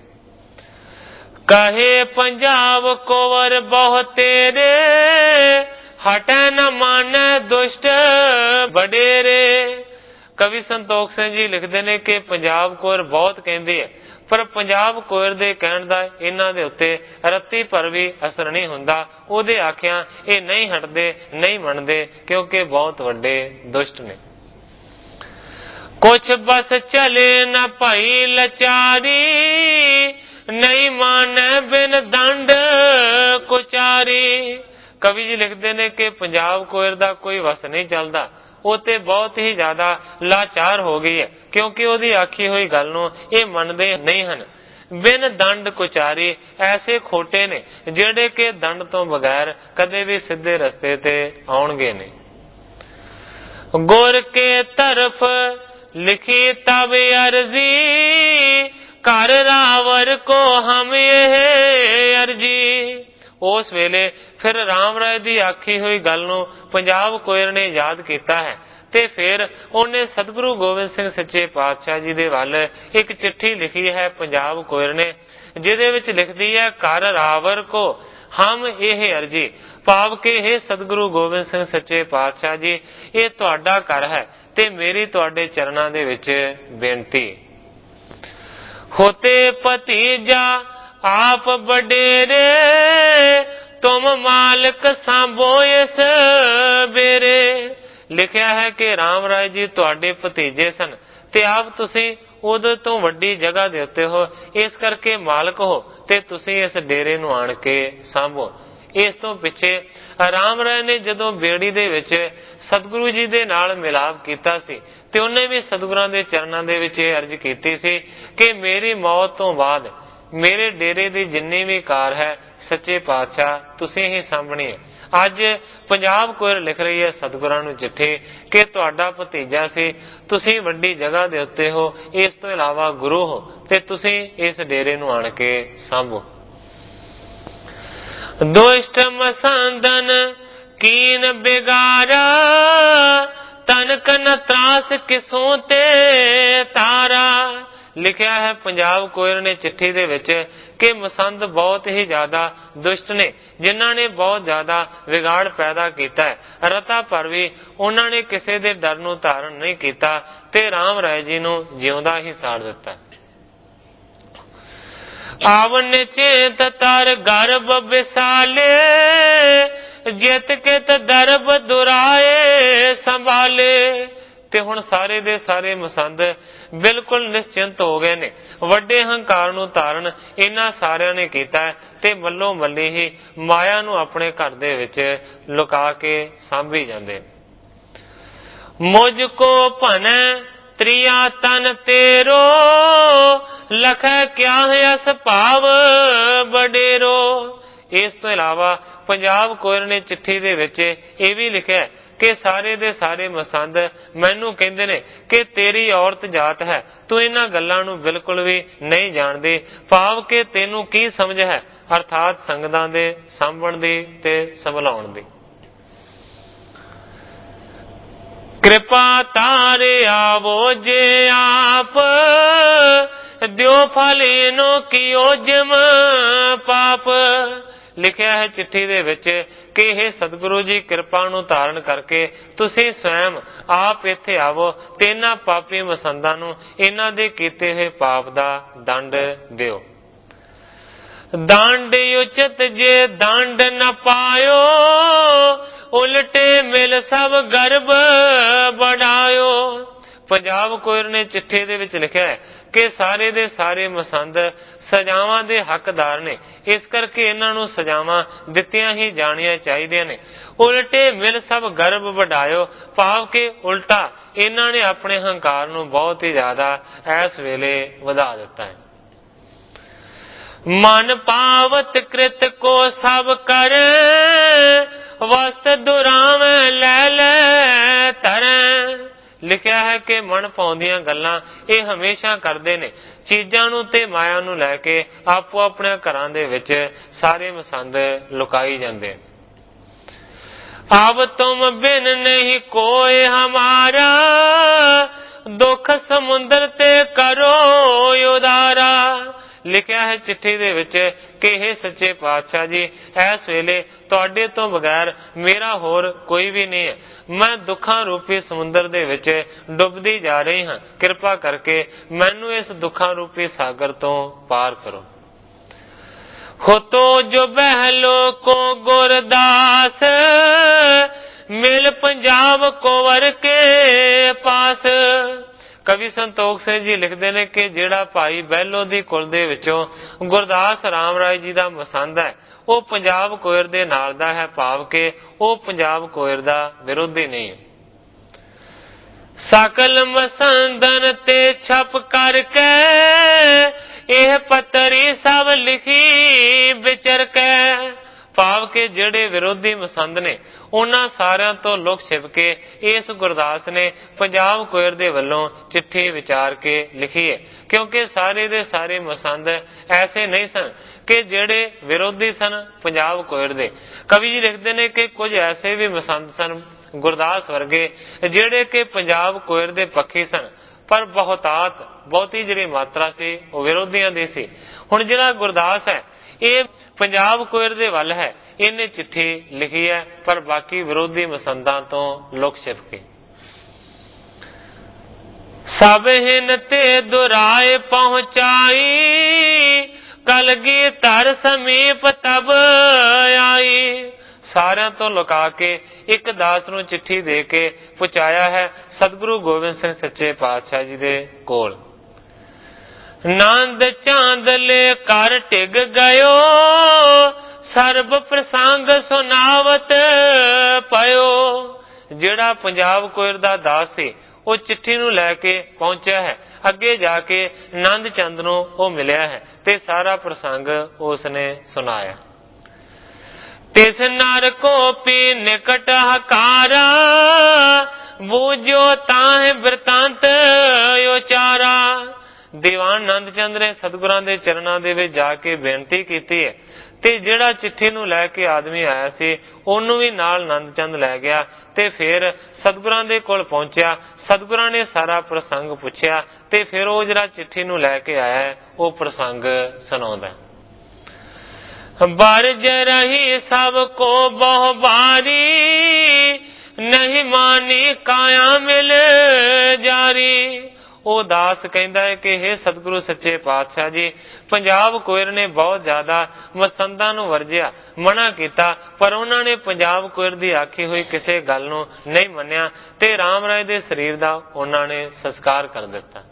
Speaker 1: ਕਹੇ ਪੰਜਾਬ ਕੋਵਰ ਬਹੁ ਤੇਰੇ, ਹਟੈ ਨ ਮਾਨੈ ਦੁਸ਼ਟ ਵਡੇਰੇ। ਕਵੀ ਸੰਤੋਖ ਸਿੰਘ ਜੀ ਲਿਖਦੇ ਨੇ ਕਿ ਪੰਜਾਬ ਕੋਰ ਬਹੁਤ ਕਹਿੰਦੇ ਹੈ, ਪਰ ਪੰਜਾਬ ਕੋਰ ਦੇ ਕਹਿਣ ਦਾ ਇਹਨਾਂ ਦੇ ਉੱਤੇ ਰੱਤੀ ਭਰ ਵੀ ਅਸਰ ਨਹੀਂ ਹੁੰਦਾ। ਉਹਦੇ ਆਖਿਆਂ ਇਹ ਨਹੀਂ ਹਟਦੇ, ਨਹੀਂ ਮੰਨਦੇ, ਕਿਉਂਕਿ ਬਹੁਤ ਵੱਡੇ ਦੁਸ਼ਟ ਨੇ। ਕੁਛ ਬਸ ਚਲੇ ਨਾ ਭਾਈ ਲਚਾਰੀ, ਨਹੀਂ ਮਾਨੈ ਬਿਨ ਦੰਡ ਕੁਚਾਰੀ। ਕਵੀ ਜੀ ਲਿਖਦੇ ਨੇ ਕਿ ਪੰਜਾਬ ਕੋਇਰ ਦਾ ਕੋਈ ਵਸ ਨਹੀਂ ਚੱਲਦਾ, ਉਹ ਤੇ ਬਹੁਤ ਹੀ ਜ਼ਿਆਦਾ ਲਾਚਾਰ ਹੋ ਗਈ ਹੈ, ਕਿਉਂਕਿ ਉਹਦੀ ਆਖੀ ਹੋਈ ਗੱਲ ਨੂੰ ਇਹ ਮੰਨਦੇ ਨਹੀਂ ਹਨ। ਬਿਨ ਦੰਡ ਕੁਚਾਰੀ, ਐਸੇ ਖੋਟੇ ਨੇ ਜਿਹੜੇ ਕਿ ਦੰਡ ਤੋਂ ਬਗੈਰ ਕਦੇ ਵੀ ਸਿੱਧੇ ਰਸਤੇ ਤੇ ਆਉਣਗੇ ਨਹੀਂ। ਗੁਰ ਕੇ ਤਰਫ ਲਿਖੀ ਤਬ ਅਰਜ਼ੀ, ਕਰ ਰਾਵਰ ਕੋ ਹਮ ਇਹ ਅਰਜੀ। ਉਸ ਵੇਲੇ ਫਿਰ ਰਾਮ ਰਾਏ ਦੀ ਆਖੀ ਹੋਈ ਗੱਲ ਨੂੰ ਪੰਜਾਬ ਕੋਇਰ ਨੇ ਯਾਦ ਕੀਤਾ ਹੈ, ਤੇ ਫਿਰ ਉਹਨੇ ਸਤਿਗੁਰੂ ਗੋਬਿੰਦ ਸਿੰਘ ਸੱਚੇ ਪਾਤਸ਼ਾਹ ਜੀ ਦੇ ਵੱਲ ਇੱਕ ਚਿੱਠੀ ਲਿਖੀ ਹੈ ਪੰਜਾਬ ਕੋਇਰ ਨੇ, ਜਿਹਦੇ ਵਿੱਚ ਲਿਖਦੀ ਹੈ, ਕਰ ਰਾਵਰ ਕੋ ਹਮ ਇਹ ਅਰਜੀ। ਭਾਵ ਕਿ ਇਹ ਸਤਿਗੁਰੂ ਗੋਬਿੰਦ ਸਿੰਘ ਸੱਚੇ ਪਾਤਸ਼ਾਹ ਜੀ, ਇਹ ਤੁਹਾਡਾ ਘਰ ਹੈ ਤੇ ਮੇਰੀ ਤੁਹਾਡੇ ਚਰਨਾਂ ਦੇ ਵਿੱਚ ਬੇਨਤੀ। ਹੋਤੇ ਭਤੀਜਾ ਆਪ ਵਡੇਰੇ, ਤੁਮ ਮਾਲਕ ਸਾਂਭੋ ਇਸ ਬੇਰੇ। ਲਿਖਿਆ ਹੈ ਕਿ ਰਾਮ ਰਾਏ ਜੀ ਤੁਹਾਡੇ ਭਤੀਜੇ ਸਨ, ਤੇ ਆਪ ਤੁਸੀਂ ਉਹਦੇ ਤੋਂ ਵੱਡੀ ਜਗ੍ਹਾ ਦੇ ਉੱਤੇ ਹੋ, ਇਸ ਕਰਕੇ ਮਾਲਕ ਹੋ, ਤੇ ਤੁਸੀਂ ਇਸ ਡੇਰੇ ਨੂੰ ਆਣ ਕੇ ਸਾਂਭੋ। ਇਸ ਤੋਂ ਪਿੱਛੇ ਰਾਮ ਰਾਏ ਨੇ ਜਦੋਂ ਬੇੜੀ ਦੇ ਵਿੱਚ ਸਤਿਗੁਰੂ ਜੀ ਦੇ ਨਾਲ ਮਿਲਾਪ ਕੀਤਾ ਸੀ, ਤੇ ਉਹਨੇ ਵੀ ਸਤਿਗੁਰਾਂ ਦੇ ਚਰਨਾਂ ਦੇ ਵਿੱਚ ਇਹ ਅਰਜ਼ ਕੀਤੀ ਸੀ ਕਿ ਮੇਰੀ ਮੌਤ ਤੋਂ ਬਾਅਦ ਮੇਰੇ ਡੇਰੇ ਦੀ ਜਿੰਨੀ ਵੀ ਕਾਰ ਹੈ ਸੱਚੇ ਪਾਤਸ਼ਾਹ ਤੁਸੀਂ ਹੀ ਸਾਂਭਣੀ ਹੈ। ਅੱਜ ਪੰਜਾਬ ਕੋਇਰ ਲਿਖ ਰਹੀ ਹੈ ਸਤਿਗੁਰਾਂ ਨੂੰ ਚਿੱਠੀ ਕਿ ਤੁਹਾਡਾ ਭਤੀਜਾ ਸੀ, ਤੁਸੀਂ ਵੱਡੀ ਜਗ੍ਹਾ ਦੇ ਉੱਤੇ ਹੋ, ਇਸ ਤੋਂ ਇਲਾਵਾ ਗੁਰੂ ਹੋ, ਤੇ ਤੁਸੀਂ ਇਸ ਡੇਰੇ ਨੂੰ ਆਣ ਕੇ ਸਾਂਭੋ। ਦੁਸ਼ਟ ਮਸੰਦਨ ਕੀਨ ਬਿਗਾਰਾ, ਤਨਕ ਨ ਤਰਾਸ ਕਿਸੋਂ ਤੇ ਤਾਰਾ। ਲਿਖਿਆ ਹੈ ਪੰਜਾਬ ਕੋਇਰ ਨੇ ਚਿੱਠੀ ਦੇ ਵਿੱਚ ਕਿ ਮਸੰਦ ਬਹੁਤ ਹੀ ਜ਼ਿਆਦਾ ਦੁਸ਼ਟ ਨੇ, ਜਿਨ੍ਹਾਂ ਨੇ ਬਹੁਤ ਜ਼ਿਆਦਾ ਵਿਗਾੜ ਪੈਦਾ ਕੀਤਾ ਹੈ। ਰਤਾ ਪਰ ਵੀ ਉਹਨਾਂ ਨੇ ਕਿਸੇ ਦੇ ਡਰ ਨੂੰ ਧਾਰਨ ਨਹੀਂ ਕੀਤਾ ਤੇ ਰਾਮ ਰਾਏ ਜੀ ਨੂੰ ਜਿਉਂਦਾ ਹੀ ਸਾੜ ਦਿੱਤਾ। ਆਵਨ ਚੇਤ ਤਰ ਗਰਭ ਵਿਸਾਲੇ, ਜਿਤ ਕਿਤ ਦਰਬ ਦੁਰਾਏ ਸੰਭਾਲੇ। ਤੇ ਹੁਣ ਸਾਰੇ ਦੇ ਸਾਰੇ ਮਸੰਦ ਬਿਲਕੁਲ ਨਿਸ਼ਚਿੰਤ ਹੋ ਗਏ ਨੇ। ਵੱਡੇ ਹੰਕਾਰ ਨੂੰ ਧਾਰਨ ਇਹਨਾਂ ਸਾਰਿਆਂ ਨੇ ਕੀਤਾ ਤੇ ਮੱਲੋ ਮੱਲੀ ਹੀ ਮਾਇਆ ਨੂੰ ਆਪਣੇ ਘਰ ਦੇ ਵਿੱਚ ਲੁਕਾ ਕੇ ਸਾਂਭੀ ਜਾਂਦੇ। ਮੁਝ ਕੋ ਭਨੈ ਤ੍ਰਿਆ ਤਨ ਤੇਰੋ, ਲਖੈ ਕਿਆ ਅਸ ਭਾਵ ਬਡੇਰੋ। ਇਸ ਤੋਂ ਇਲਾਵਾ ਪੰਜਾਬ ਕੋਇਰ ਨੇ ਚਿੱਠੀ ਦੇ ਵਿੱਚ ਇਹ ਵੀ ਲਿਖਿਆ ਕਿ ਸਾਰੇ ਦੇ ਸਾਰੇ ਮਸੰਦ ਮੈਨੂੰ ਕਹਿੰਦੇ ਨੇ ਕਿ ਤੇਰੀ ਔਰਤ ਜਾਤ ਹੈ, ਤੂੰ ਇਹਨਾਂ ਗੱਲਾਂ ਨੂੰ ਬਿਲਕੁਲ ਵੀ ਨਹੀਂ ਜਾਣਦੀ, ਭਾਵ ਕਿ ਤੈਨੂੰ ਕੀ ਸਮਝ ਹੈ, ਅਰਥਾਤ ਸੰਗਤਾਂ ਦੇ ਸਾਂਭਣ ਦੀ ਤੇ ਸੰਭਲਾਉਣ ਦੀ। ਕਿਰਪਾ ਤਾਰੇ ਆਵੋ ਜੇ ਆਪ, ਦਿਓ ਫਲ ਇਹਨੋ ਕੀਓ ਜਿਮ ਪਾਪ। ਲਿਖਿਆ ਹੈ ਚਿੱਠੀ ਦੇ ਵਿੱਚ ਕਿ ਇਹ ਸਤਿਗੁਰੂ ਜੀ ਕਿਰਪਾ ਨੂੰ ਧਾਰਨ ਕਰਕੇ ਤੁਸੀਂ ਸਵੈਮ ਆਪ ਇੱਥੇ ਆਵੋ ਤੇ ਇਹਨਾਂ ਪਾਪੀ ਮਸੰਦਾਂ ਨੂੰ ਇਹਨਾਂ ਦੇ ਕੀਤੇ ਹੋਏ ਪਾਪ ਦਾ ਦੰਡ ਦਿਓ। ਦੰਡ ਉਚਿਤ ਜੇ ਦੰਡ ਨ ਪਾਇਓ, ਉਲਟੇ ਮਿਲ ਸਭ ਗਰਭ ਬੜਾਇਓ। ਪੰਜਾਬ ਕੋਇਰ ਨੇ ਚਿੱਠੀ ਦੇ ਵਿੱਚ ਲਿਖਿਆ ਹੈ ਕਿ ਸਾਰੇ ਦੇ ਸਾਰੇ ਮਸੰਦ ਸਜ਼ਾਵਾਂ ਦੇ ਹੱਕਦਾਰ ਨੇ, ਇਸ ਕਰਕੇ ਇਹਨਾਂ ਨੂੰ ਸਜ਼ਾਵਾਂ ਦਿੱਤੀਆਂ ਹੀ ਜਾਣੀਆਂ ਚਾਹੀਦੀਆਂ ਨੇ। ਉਲਟੇ ਮਿਲ ਸਭ ਗਰਭ ਵਡਾਇਓ, ਭਾਵ ਕਿ ਉਲਟਾ ਇਹਨਾਂ ਨੇ ਆਪਣੇ ਹੰਕਾਰ ਨੂੰ ਬਹੁਤ ਹੀ ਜ਼ਿਆਦਾ ਇਸ ਵੇਲੇ ਵਧਾ ਦਿੱਤਾ ਹੈ। ਮਨ ਪਾਵਤ ਕ੍ਰਿਤ ਕੋ ਸਭ ਕਰ, ਵਸਤ ਦੁਰਾਵੇਂ ਲੈ ਲੈ ਤਰੈ। ਲਿਖਿਆ ਹੈ ਕਿ ਮਨ ਪਾਉਂਦੀਆਂ ਗੱਲਾਂ ਇਹ ਹਮੇਸ਼ਾ ਕਰਦੇ ਨੇ, ਚੀਜ਼ਾਂ ਨੂੰ ਤੇ ਮਾਇਆ ਨੂੰ ਲੈ ਕੇ ਆਪੋ ਆਪਣੇ ਘਰਾਂ ਦੇ ਵਿੱਚ ਸਾਰੇ ਮਸੰਦ ਲੁਕਾਈ ਜਾਂਦੇ। ਆਬ ਤੁਮ ਬਿਨ ਨਹੀਂ ਕੋਏ ਹਮਾਰਾ, ਦੁੱਖ ਸਮੁੰਦਰ ਤੇ ਕਰੋ ਉਦਾਰਾ। ਲਿਖਿਆ ਹੈ ਚਿੱਠੀ ਦੇ ਵਿੱਚ ਕਿ ਇਹ ਸੱਚੇ ਪਾਤਸ਼ਾਹ ਜੀ, ਇਸ ਵੇਲੇ ਤੁਹਾਡੇ ਤੋਂ ਬਗੈਰ ਮੇਰਾ ਹੋਰ ਕੋਈ ਵੀ ਨਹੀਂ ਹੈ। ਮੈਂ ਦੁੱਖਾਂ ਰੂਪੀ ਸਮੁੰਦਰ ਦੇ ਵਿੱਚ ਡੁੱਬਦੀ ਜਾ ਰਹੀ ਹਾਂ, ਕਿਰਪਾ ਕਰਕੇ ਮੈਨੂੰ ਇਸ ਦੁੱਖਾਂ ਰੂਪੀ ਸਾਗਰ ਤੋਂ ਪਾਰ ਕਰੋ। ਹੋਤੋ ਜੋ ਬਹਿਲੋ ਕੋ ਗੁਰਦਾਸ, ਮਿਲ ਪੰਜਾਬ ਕੋਵਰ ਕੇ ਪਾਸ। ਕਵੀ ਸੰਤੋਖ ਸਿੰਘ ਜੀ ਲਿਖਦੇ ਨੇ ਕਿ ਜਿਹੜਾ ਭਾਈ ਬਹਿਲੋ ਦੀ ਕੁਲ ਦੇ ਵਿੱਚੋਂ ਗੁਰਦਾਸ ਰਾਮ ਰਾਏ ਜੀ ਦਾ ਮਸੰਦ ਹੈ, ਉਹ ਪੰਜਾਬ ਕੋਇਰ ਦੇ ਨਾਲ ਦਾ ਹੈ, ਭਾਵ ਕਿ ਉਹ ਪੰਜਾਬ ਕੋਇਰ ਦਾ ਵਿਰੋਧੀ ਨਹੀਂ। ਸਕਲ ਮਸੰਦਨ ਤੇ ਛਪ ਕਰਕੇ, ਇਹ ਪੱਤਰੀ ਸਭ ਲਿਖੀ ਵਿਚਰ ਕੇ। ਭਾਵ ਕਿ ਜਿਹੜੇ ਵਿਰੋਧੀ ਮਸੰਦ ਨੇ ਉਹਨਾਂ ਸਾਰਿਆਂ ਤੋਂ ਲੁਕ ਛਿਪ ਕੇ ਇਸ ਗੁਰਦਾਸ ਨੇ ਪੰਜਾਬ ਕੋਇਰ ਦੇ ਵੱਲੋਂ ਚਿੱਠੀ ਵਿਚਾਰ ਕੇ ਲਿਖੀ ਹੈ, ਕਿਉਂਕਿ ਸਾਰੇ ਦੇ ਸਾਰੇ ਮਸੰਦ ਐਸੇ ਨਹੀਂ ਸਨ ਕਿ ਜਿਹੜੇ ਵਿਰੋਧੀ ਸਨ ਪੰਜਾਬ ਕੋਇਰ ਦੇ। ਕਵੀ ਜੀ ਲਿਖਦੇ ਨੇ ਕਿ ਕੁਝ ਐਸੇ ਵੀ ਮਸੰਦ ਸਨ ਗੁਰਦਾਸ ਵਰਗੇ ਜਿਹੜੇ ਕਿ ਪੰਜਾਬ ਕੋਇਰ ਦੇ ਪੱਖੀ ਸਨ, ਪਰ ਬਹੁਤਾਤ ਬਹੁਤੀ ਜਿਹੜੀ ਮਾਤਰਾ ਸੀ ਉਹ ਵਿਰੋਧੀਆਂ ਦੀ ਸੀ। ਹੁਣ ਜਿਹੜਾ ਗੁਰਦਾਸ ਹੈ ਇਹ ਪੰਜਾਬ ਕੋਇਰ ਦੇ ਵੱਲ ਹੈ, ਇਹਨੇ ਚਿੱਠੀ ਲਿਖੀ ਹੈ, ਪਰ ਬਾਕੀ ਵਿਰੋਧੀ ਮਸੰਦਾਂ ਤੋਂ ਲੁਕ ਛਿਪ ਕੇ। ਸਭ ਹਿਨ ਤੇ ਦੁਰਾਏ ਪਹੁੰਚਾਈ, ਕਲਗੀ ਧਰ ਸਮੀਪ ਤਬ ਆਈ। ਸਾਰਿਆਂ ਤੋਂ ਲੁਕਾ ਕੇ ਇੱਕ ਦਾਸ ਨੂੰ ਚਿੱਠੀ ਦੇ ਕੇ ਪਹੁੰਚਾਇਆ ਹੈ ਸਤਿਗੁਰੂ ਗੋਬਿੰਦ ਸਿੰਘ ਸੱਚੇ ਪਾਤਸ਼ਾਹ ਜੀ ਦੇ ਕੋਲ। ਨੰਦ ਚਾਂਦਲੇ ਕਰ ਟਿਗ ਗਇਓ, ਸਰਬ ਪ੍ਰਸੰਗ ਸੁਨਾਵਤ ਪਇਓ। ਜਿਹੜਾ ਪੰਜਾਬ ਕੋਇਰ ਦਾ ਦਾਸ ਸੀ ਉਹ ਚਿੱਠੀ ਨੂੰ ਲੈ ਕੇ ਪਹੁੰਚਿਆ ਹੈ, ਅੱਗੇ ਜਾ ਕੇ ਨੰਦ ਚੰਦ ਨੂੰ ਉਹ ਮਿਲਿਆ ਹੈ ਤੇ ਸਾਰਾ ਪ੍ਰਸੰਗ ਉਸ ਨੇ ਸੁਣਾਇਆ। ਤਿਸ ਨਰ ਕੋ ਪੀ ਨਿਕਟ ਹਕਾਰਾ, ਬੂਝੋ ਤਾਹਿ ਬਿਰਤਾਂਤ ਉਚਾਰਾ। ਦੀਵਾਨ ਆਨੰਦ ਚੰਦ ਨੇ ਸਤਿਗੁਰਾਂ ਦੇ ਚਰਨਾਂ ਦੇ ਵਿੱਚ ਜਾ ਕੇ ਬੇਨਤੀ ਕੀਤੀ ਹੈ ਤੇ ਜਿਹੜਾ ਚਿੱਠੀ ਨੂੰ ਲੈ ਕੇ ਆਦਮੀ ਆਇਆ ਸੀ ਉਹਨੂੰ ਵੀ ਨਾਲ ਆਨੰਦ ਚੰਦ ਲੈ ਗਿਆ ਤੇ ਫਿਰ ਸਤਿਗੁਰਾਂ ਦੇ ਕੋਲ ਪਹੁੰਚਿਆ। ਸਤਿਗੁਰਾਂ ਨੇ ਸਾਰਾ ਪ੍ਰਸੰਗ ਪੁੱਛਿਆ ਤੇ ਫਿਰ ਉਹ ਜਿਹੜਾ ਚਿੱਠੀ ਨੂੰ ਲੈ ਕੇ ਆਇਆ ਉਹ ਪ੍ਰਸੰਗ ਸੁਣਾਉਂਦਾ। ਬਰਜ ਰਹੀ ਸਭ ਕੋ ਬਹੁ ਬਾਰੀ, ਨਹੀਂ ਮਾਨੀ ਕਾਇਆ ਮਿਲ ਜਾਰੀ। ਉਹ ਦਾਸ ਕਹਿੰਦਾ ਹੈ ਕਿ हे ਸਤਿਗੁਰੂ ਸੱਚੇ ਪਾਤਸ਼ਾਹ ਜੀ, ਪੰਜਾਬ ਕੋਇਰ ਨੇ ਬਹੁਤ ਜ਼ਿਆਦਾ ਮਸੰਦਾਂ ਨੂੰ ਵਰਜਿਆ, ਮਨਾ ਕੀਤਾ, ਪਰ ਉਹਨਾਂ ਨੇ ਪੰਜਾਬ ਕੋਇਰ ਦੀ ਆਖੀ ਹੋਈ ਕਿਸੇ ਗੱਲ ਨੂੰ ਨਹੀਂ ਮੰਨਿਆ ਤੇ ਰਾਮ ਰਾਏ ਦੇ ਸਰੀਰ ਦਾ ਉਹਨਾਂ ਨੇ ਸੰਸਕਾਰ ਕਰ ਦਿੱਤਾ।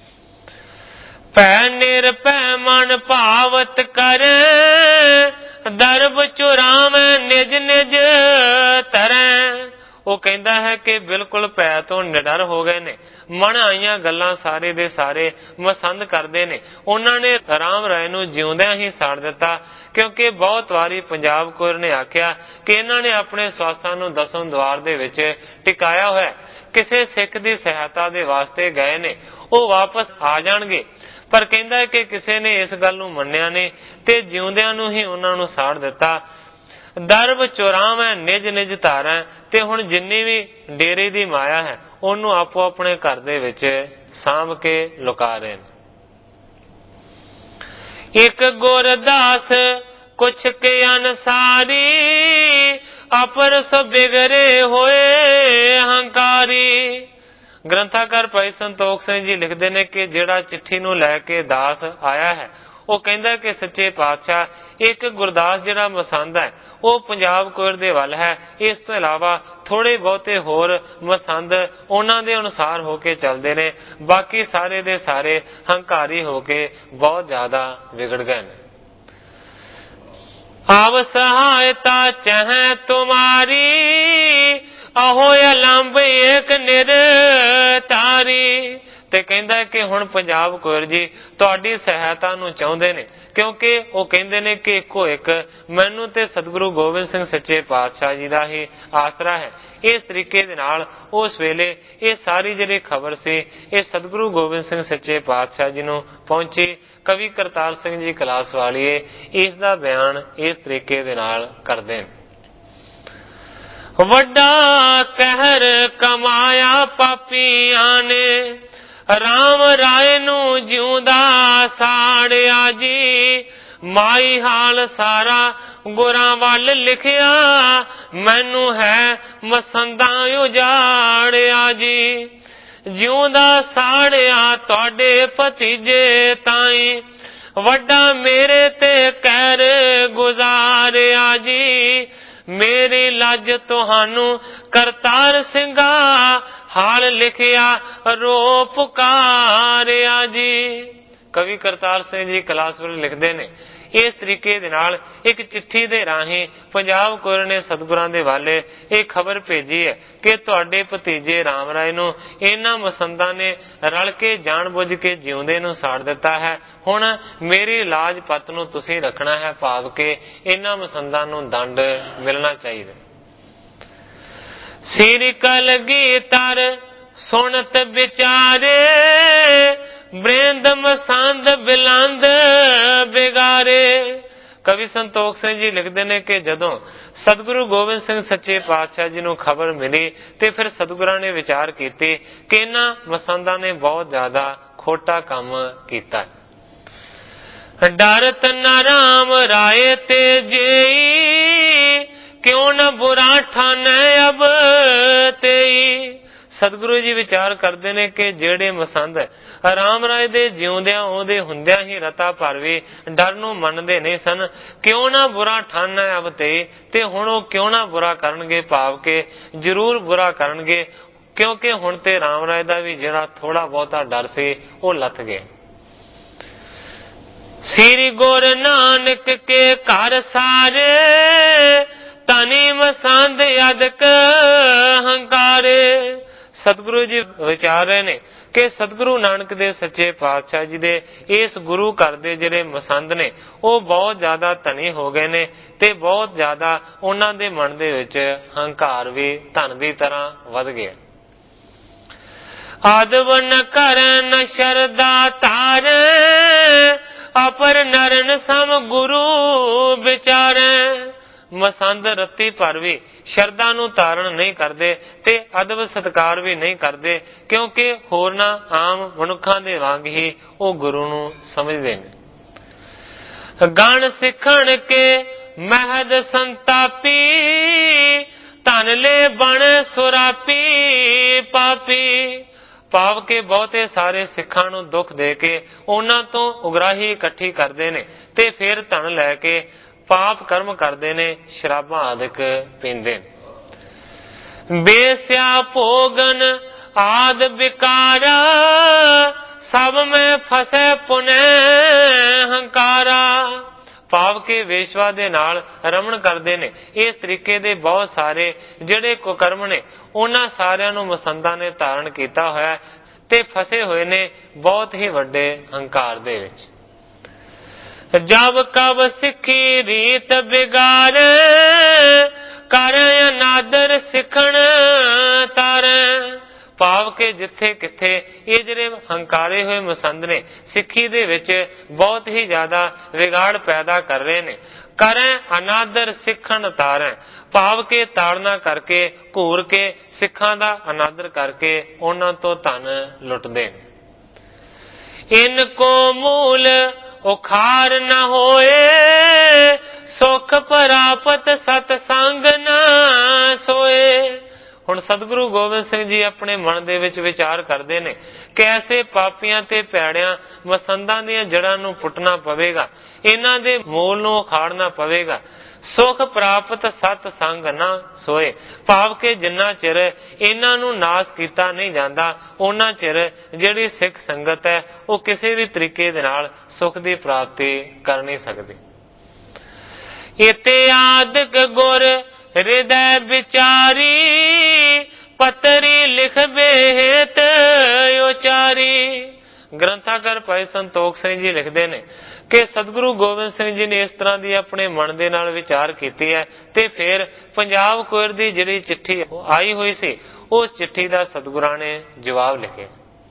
Speaker 1: ਭੈ ਨਿਰਭੈ ਮਨ ਭਾਵਤ ਕਰੇ, ਦਰਬ ਚੁਰਾਵੇਂ ਨਿਜ ਨਿਜ ਤਰੈ। ਉਹ ਕਹਿੰਦਾ ਹੈ ਕਿ ਬਿਲਕੁਲ ਭੈ ਤੋਂ ਨਿਡਰ ਹੋ ਗਏ ਨੇ, ਮਨ ਆਈਆਂ ਗੱਲਾਂ ਸਾਰੇ ਦੇ ਸਾਰੇ ਮਸੰਦ ਕਰਦੇ ਨੇ। ਉਹਨਾਂ ਨੇ ਰਾਮ ਰਾਏ ਨੂੰ ਜਿਉਂਦਿਆਂ ਹੀ ਸਾੜ ਦਿੱਤਾ, ਕਿਉਂਕਿ ਬਹੁਤ ਵਾਰੀ ਪੰਜਾਬ ਕੋਇਰ ਨੇ ਆਖਿਆ ਕਿ ਇਹਨਾਂ ਨੇ ਆਪਣੇ ਸਵਾਸਾਂ ਨੂੰ ਦਸਮ ਦੁਆਰ ਦੇ ਵਿੱਚ ਟਿਕਾਇਆ ਹੋਇਆ, ਕਿਸੇ ਸਿੱਖ ਦੀ ਸਹਾਇਤਾ ਦੇ ਵਾਸਤੇ ਗਏ ਨੇ, ਉਹ ਵਾਪਸ ਆ ਜਾਣਗੇ। ਪਰ ਕਹਿੰਦਾ ਹੈ ਕਿ ਕਿਸੇ ਨੇ ਇਸ ਗੱਲ ਨੂੰ ਮੰਨਿਆ ਨਹੀਂ ਤੇ ਜਿਉਂਦਿਆਂ ਨੂੰ ਹੀ ਉਹਨਾਂ ਨੂੰ ਸਾੜ ਦਿੱਤਾ। ਦਰਬ ਚੁਰਾਵੇਂ ਨਿਜ ਨਿਜ ਧਾਰੈ, ਤੇ ਹੁਣ ਜਿੰਨੀ ਵੀ ਡੇਰੇ ਦੀ ਮਾਇਆ ਹੈ ਉਹਨੂੰ ਆਪੋ ਆਪਣੇ ਘਰ ਦੇ ਵਿੱਚ ਸਾਂਭ ਕੇ ਲੁਕਾ ਰਹੇ ਨੇ। ਇੱਕ ਗੁਰਦਾਸ ਕੁਛ ਕੇ ਅਨਸਾਰੀ, ਅਪਰ ਸੋ ਬਿਗਰੇ ਹੋਏ ਹੰਕਾਰੀ। ਗ੍ਰੰਥਾਕਾਰ ਭਾਈ ਸੰਤੋਖ ਸਿੰਘ ਜੀ ਲਿਖਦੇ ਨੇ ਕਿ ਜਿਹੜਾ ਚਿੱਠੀ ਨੂੰ ਲੈ ਕੇ ਦਾਸ ਆਇਆ ਹੈ ਉਹ ਕਹਿੰਦਾ ਕਿ ਸੱਚੇ ਪਾਤਸ਼ਾਹ ਇੱਕ ਗੁਰਦਾਸ ਜਿਹੜਾ ਮਸੰਦ ਹੈ ਉਹ ਪੰਜਾਬ ਕੋਇਰ ਦੇ ਵੱਲ ਹੈ, ਇਸ ਤੋਂ ਇਲਾਵਾ ਥੋੜੇ ਬਹੁਤੇ ਹੋਰ ਮਸੰਦ ਉਹਨਾਂ ਦੇ ਅਨੁਸਾਰ ਹੋ ਕੇ ਚੱਲਦੇ ਨੇ, ਬਾਕੀ ਸਾਰੇ ਦੇ ਸਾਰੇ ਹੰਕਾਰੀ ਹੋ ਕੇ ਬਹੁਤ ਜ਼ਿਆਦਾ ਵਿਗੜ ਗਏ ਨੇ। ਆਵ ਸਹਾਇਤਾ ਚਾਹੇ ਤੁਮਾਰੀ, ਆਹੋ ਅਲੰਬ ਏਕ ਨਿਰ ਤਾਰੀ। ਤੇ ਕਹਿੰਦਾ ਕਿ ਹੁਣ ਪੰਜਾਬ ਕੋਇਰ ਜੀ ਤੁਹਾਡੀ ਸਹਾਇਤਾ ਨੂੰ ਚਾਹੁੰਦੇ ਨੇ, ਕਿਉਂਕਿ ਉਹ ਕਹਿੰਦੇ ਨੇ ਕਿ ਇੱਕੋ ਇੱਕ ਮੈਨੂੰ ਤੇ ਸਤਿਗੁਰੂ ਗੋਬਿੰਦ ਸਿੰਘ ਸੱਚੇ ਪਾਤਸ਼ਾਹ ਜੀ ਦਾ ਹੀ ਆਸਰਾ ਹੈ। ਇਸ ਤਰੀਕੇ ਦੇ ਨਾਲ ਉਸ ਵੇਲੇ ਇਹ ਸਾਰੀ ਜਿਹੜੀ ਖਬਰ ਸੀ ਇਹ ਸਤਿਗੁਰੂ ਗੋਬਿੰਦ ਸਿੰਘ ਸੱਚੇ ਪਾਤਸ਼ਾਹ ਜੀ ਨੂੰ ਪਹੁੰਚੀ। ਕਵੀ ਕਰਤਾਰ ਸਿੰਘ ਜੀ ਕਲਾਸ ਵਾਲੀਏ ਇਸ ਦਾ ਬਿਆਨ ਇਸ ਤਰੀਕੇ ਦੇ ਨਾਲ ਕਰਦੇ ਨੇ। ਵੱਡਾ ਕਹਿਰ ਕਮਾਇਆ ਪਾਪੀਆਂ ਨੇ, ਰਾਮ ਰਾਏ ਨੂੰ ਜਿਉਂਦਾ ਸਾੜਿਆ ਜੀ। ਮਾਈ ਹਾਲ ਸਾਰਾ ਗੁਰਾਂ ਵੱਲ ਲਿਖਿਆ, ਮੈਨੂੰ ਹੈ ਮਸੰਦਾਂ ਉਜਾੜਿਆ ਜੀ। ਜਿਉਂਦਾ ਸਾੜਿਆ ਤੁਹਾਡੇ ਭਤੀਜੇ ਤਾਈ, ਵੱਡਾ ਮੇਰੇ ਤੇ ਕਹਿਰ ਗੁਜ਼ਾਰਿਆ ਜੀ। ਮੇਰੀ ਲੱਜ ਤੁਹਾਨੂੰ ਕਰਤਾਰ ਸਿੰਘਾ, ਹਾਲ ਲਿਖਿਆ ਰੋ ਪੁਕਾਰਿਆ ਜੀ। ਕਵੀ ਕਰਤਾਰ ਸਿੰਘ ਜੀ ਕਲਾਸ ਵਾਲੇ ਲਿਖਦੇ ਨੇ ਇਸ ਤਰੀਕੇ ਦੇ ਨਾਲ ਇੱਕ ਚਿੱਠੀ ਦੇ ਰਾਹੀਂ ਪੰਜਾਬ ਕੋਇਰ ਨੇ ਸਤਿਗੁਰਾਂ ਦੇ ਵਾਲੇ ਇਹ ਖਬਰ ਭੇਜੀ ਹੈ ਕਿ ਤੁਹਾਡੇ ਭਤੀਜੇ ਰਾਮ ਰਾਏ ਨੂੰ ਇਹਨਾਂ ਮਸੰਦਾਂ ਨੇ ਰਲ ਕੇ ਜਾਣ ਬੁੱਝ ਕੇ ਜਿਉਂਦੇ ਨੂੰ ਸਾੜ ਦਿੱਤਾ ਹੈ। ਹੁਣ ਮੇਰੀ ਲਾਜ ਪੱਤ ਨੂੰ ਤੁਸੀਂ ਰੱਖਣਾ ਹੈ, ਭਾਵ ਕਿ ਇਹਨਾਂ ਮਸੰਦਾਂ ਨੂੰ ਦੰਡ ਮਿਲਣਾ ਚਾਹੀਦਾ। ਸਿਰ ਕਲਗੀ ਤਰ ਸੁਣਤ ਵਿਚਾਰੇ, ਬ੍ਰਿੰਦ ਮਸੰਦ ਬਿਲੰਦ ਬਿਗਾਰੇ। ਕਵੀ ਸੰਤੋਖ ਸਿੰਘ ਜੀ ਲਿਖਦੇ ਨੇ ਕਿ ਜਦੋਂ ਸਤਿਗੁਰੂ ਗੋਬਿੰਦ ਸਿੰਘ ਸੱਚੇ ਪਾਤਸ਼ਾਹ ਜੀ ਨੂੰ ਖਬਰ ਮਿਲੀ ਤੇ ਫਿਰ ਸਤਿਗੁਰਾਂ ਨੇ ਵਿਚਾਰ ਕੀਤੀ ਕਿ ਇਹਨਾਂ ਮਸੰਦਾਂ ਨੇ ਬਹੁਤ ਜ਼ਿਆਦਾ ਖੋਟਾ ਕੰਮ ਕੀਤਾ। ਡਰਤ ਨਾ ਰਾਮ ਰਾਏ ਤੇ ਜੇਈ, ਕਿਉਂ ਨਾ ਬੁਰਾ ਠਾਨੈ ਅਬ ਤੇਈ। ਸਤਿਗੁਰੂ ਜੀ ਵਿਚਾਰ ਕਰਦੇ ਨੇ ਕਿ ਜਿਹੜੇ ਮਸੰਦ ਰਾਮ ਰਾਏ ਦੇ ਜਿਉਂਦਿਆਂ ਉਹਦੇ ਹੁੰਦਿਆਂ ਹੀ ਰਤਾ ਭਰ ਵੀ ਡਰ ਨੂੰ ਮੰਨਦੇ ਨਹੀਂ ਸਨ, ਕਿਉਂ ਨਾ ਬੁਰਾ ਠਾਨੈ ਅਬ ਤੇਈ, ਤੇ ਹੁਣ ਉਹ ਕਿਉਂ ਨਾ ਬੁਰਾ ਕਰਨਗੇ, ਭਾਵ ਕਿ ਜ਼ਰੂਰ ਬੁਰਾ ਕਰਨਗੇ, ਕਿਉਂਕਿ ਹੁਣ ਤੇ ਰਾਮ ਰਾਏ ਦਾ ਵੀ ਜਿਹੜਾ ਥੋੜਾ ਬਹੁਤਾ ਡਰ ਸੀ ਉਹ ਲੱਥ ਗਿਆ। ਸ੍ਰੀ ਗੁਰੂ ਨਾਨਕ ਕੇ ਘਰ ਸਾਰੇ, ਤਨੀ ਮਸੰਦ ਅਦਕ ਹੰਕਾਰੇ। ਸਤਿਗੁਰੂ ਜੀ ਵਿਚਾਰ ਰਹੇ ਨੇ ਕਿ ਸਤਿਗੁਰੂ ਨਾਨਕ ਦੇ ਸੱਚੇ ਪਾਤਸ਼ਾਹ ਜੀ ਦੇ ਇਸ ਗੁਰੂ ਘਰ ਦੇ ਜਿਹੜੇ ਮਸੰਦ ਨੇ ਉਹ ਬਹੁਤ ਜ਼ਿਆਦਾ ਧਨੀ ਹੋ ਗਏ ਨੇ ਤੇ ਬਹੁਤ ਜ਼ਿਆਦਾ ਉਹਨਾਂ ਦੇ ਮਨ ਦੇ ਵਿੱਚ ਹੰਕਾਰ ਵੀ ਧਨ ਦੀ ਤਰ੍ਹਾਂ ਵੱਧ ਗਿਆ। ਆਦਵ ਨ ਕਰਨ ਸ਼ਰਦਾ ਧਾਰ ਅਪਰ ਨਰਨ ਸਮ ਗੁਰੂ ਵਿਚਾਰੈ। ਮਸੰਦ ਰੱਤੀ ਭਰ ਵੀ ਸ਼ਰਧਾ ਨੂੰ ਧਾਰਨ ਨਹੀਂ ਕਰਦੇ ਤੇ ਅਦਬ ਸਤਕਾਰ ਵੀ ਨਹੀਂ ਕਰਦੇ, ਕਿਉਂਕਿ ਹੋਰਨਾਂ ਆਮ ਮਨੁੱਖਾਂ ਦੇ ਵਾਂਗ ਹੀ ਉਹ ਗੁਰੂ ਨੂੰ ਸਮਝਦੇ ਨੇ। ਗਣ ਸਿੱਖਣ ਕੇ ਮਹਿਦ ਸੰਤਾਪੀ ਧਨ ਲੈ ਬਣ ਸੁਰਾਪੀ ਪਾਪੀ। ਭਾਵ ਕੇ ਬਹੁਤੇ ਸਾਰੇ ਸਿੱਖਾਂ ਨੂੰ ਦੁੱਖ ਦੇ ਕੇ ਉਹਨਾਂ ਤੋਂ ਉਗਰਾਹੀ ਇਕੱਠੀ ਕਰਦੇ ਨੇ ਤੇ ਫਿਰ ਧਨ ਲੈ ਕੇ ਪਾਪ ਕਰਮ ਕਰਦੇ ਨੇ, ਸ਼ਰਾਬਾਂ ਆਦਿਕ ਪੀਂਦੇ ਨੇ। ਬੇਸਿਆ ਭੋਗਨ ਆਦ ਵਿਕਾਰਾ ਸਭ ਮੈਂ ਫਸੇ ਪੁਨੇ ਹੰਕਾਰਾ। ਭਾਵ ਕੇ ਵੇਸ਼ਵਾ ਦੇ ਨਾਲ ਰਮਣ ਕਰਦੇ ਨੇ। ਇਸ ਤਰੀਕੇ ਦੇ ਬਹੁਤ ਸਾਰੇ ਜਿਹੜੇ ਕੁਕਰਮ ਨੇ ਉਹਨਾਂ ਸਾਰਿਆਂ ਨੂੰ ਮਸੰਦਾਂ ਨੇ ਧਾਰਨ ਕੀਤਾ ਹੋਇਆ ਤੇ ਫਸੇ ਹੋਏ ਨੇ ਬਹੁਤ ਹੀ ਵੱਡੇ ਹੰਕਾਰ ਦੇ ਵਿੱਚ। ਜਬ ਕਬ ਸਿੱਖੀ ਰੀਤ ਬਿਗਾਰ ਕਰ ਅਨਾਦਰ ਸਿੱਖਣ ਤਾਰ। ਭਾਵ ਕੇ ਜਿੱਥੇ ਕਿੱਥੇ ਇਹ ਜਿਹੜੇ ਹੰਕਾਰੇ ਹੋਏ ਮਸੰਦ ਨੇ ਸਿੱਖੀ ਦੇ ਵਿੱਚ ਬਹੁਤ ਹੀ ਜ਼ਿਆਦਾ ਵਿਗਾੜ ਪੈਦਾ ਕਰ ਰਹੇ ਨੇ। ਕਰੈ ਅਨਾਦਰ ਸਿੱਖਣ ਤਾਰੈ। ਭਾਵ ਕੇ ਤਾੜਨਾ ਕਰਕੇ ਘੂਰ ਕੇ ਸਿੱਖਾਂ ਦਾ ਅਨਾਦਰ ਕਰਕੇ ਉਹਨਾਂ ਤੋਂ ਧਨ ਲੁੱਟਦੇ ਨੇ। ਇਨ ਕੋ ਮੂਲ ਉਖਾਰ ਨ ਹੋਏ ਸੁਖ ਪ੍ਰਾਪਤ ਸਤ ਸੰਗ ਨ ਸੋਏ। ਹੁਣ ਸਤਿਗੁਰੂ ਗੋਬਿੰਦ ਸਿੰਘ ਜੀ ਆਪਣੇ ਮਨ ਦੇ ਵਿੱਚ ਵਿਚਾਰ ਕਰਦੇ ਨੇ ਕਿ ਐਸੇ ਪਾਪੀਆਂ ਤੇ ਭੈੜਿਆਂ ਮਸੰਦਾਂ ਦੀਆਂ ਜੜ੍ਹਾਂ ਨੂੰ ਪੁੱਟਣਾ ਪਵੇਗਾ, ਇਹਨਾਂ ਦੇ ਮੂਲ ਨੂੰ ਉਖਾੜਨਾ ਪਵੇਗਾ। ਸੁਖ ਪ੍ਰਾਪਤ ਸਤ ਸੰਗ ਨਾ ਸੋਏ। ਭਾਵ ਕਿ ਜਿੰਨਾ ਚਿਰ ਇਹਨਾਂ ਨੂੰ ਨਾਸ ਕੀਤਾ ਨਹੀਂ ਜਾਂਦਾ ਉਹਨਾਂ ਚਿਰ ਜਿਹੜੀ ਸਿੱਖ ਸੰਗਤ ਹੈ ਉਹ ਕਿਸੇ ਵੀ ਤਰੀਕੇ ਦੇ ਨਾਲ ਸੁਖ ਦੀ ਪ੍ਰਾਪਤੀ ਕਰ ਨਹੀਂ ਸਕਦੀ। ਇਤੇ ਆਦਿਕ ਗੁਰ ਹਿਰਦੈ ਵਿਚਾਰੀ ਪਤਰੀ ਲਿਖ ਬੇਹਤ ਉਚਾਰੀ। ਗ੍ਰੰਥਾਕਾਰ ਭਾਈ ਸੰਤੋਖ ਸਿੰਘ ਜੀ ਲਿਖਦੇ ਨੇ ਕਿ ਸਤਿਗੁਰੂ ਗੋਬਿੰਦ ਸਿੰਘ ਜੀ ਨੇ ਇਸ ਤਰ੍ਹਾਂ ਦੀ ਆਪਣੇ ਮਨ ਦੇ ਨਾਲ ਵਿਚਾਰ ਕੀਤੀ ਹੈ ਤੇ ਫਿਰ ਪੰਜਾਬ ਕੋਇਰ ਦੀ ਜਿਹੜੀ ਚਿੱਠੀ ਆਈ ਹੋਈ ਸੀ ਉਸ ਚਿੱਠੀ ਦਾ ਸਤਿਗੁਰਾਂ ਨੇ ਜਵਾਬ ਲਿਖਿਆ।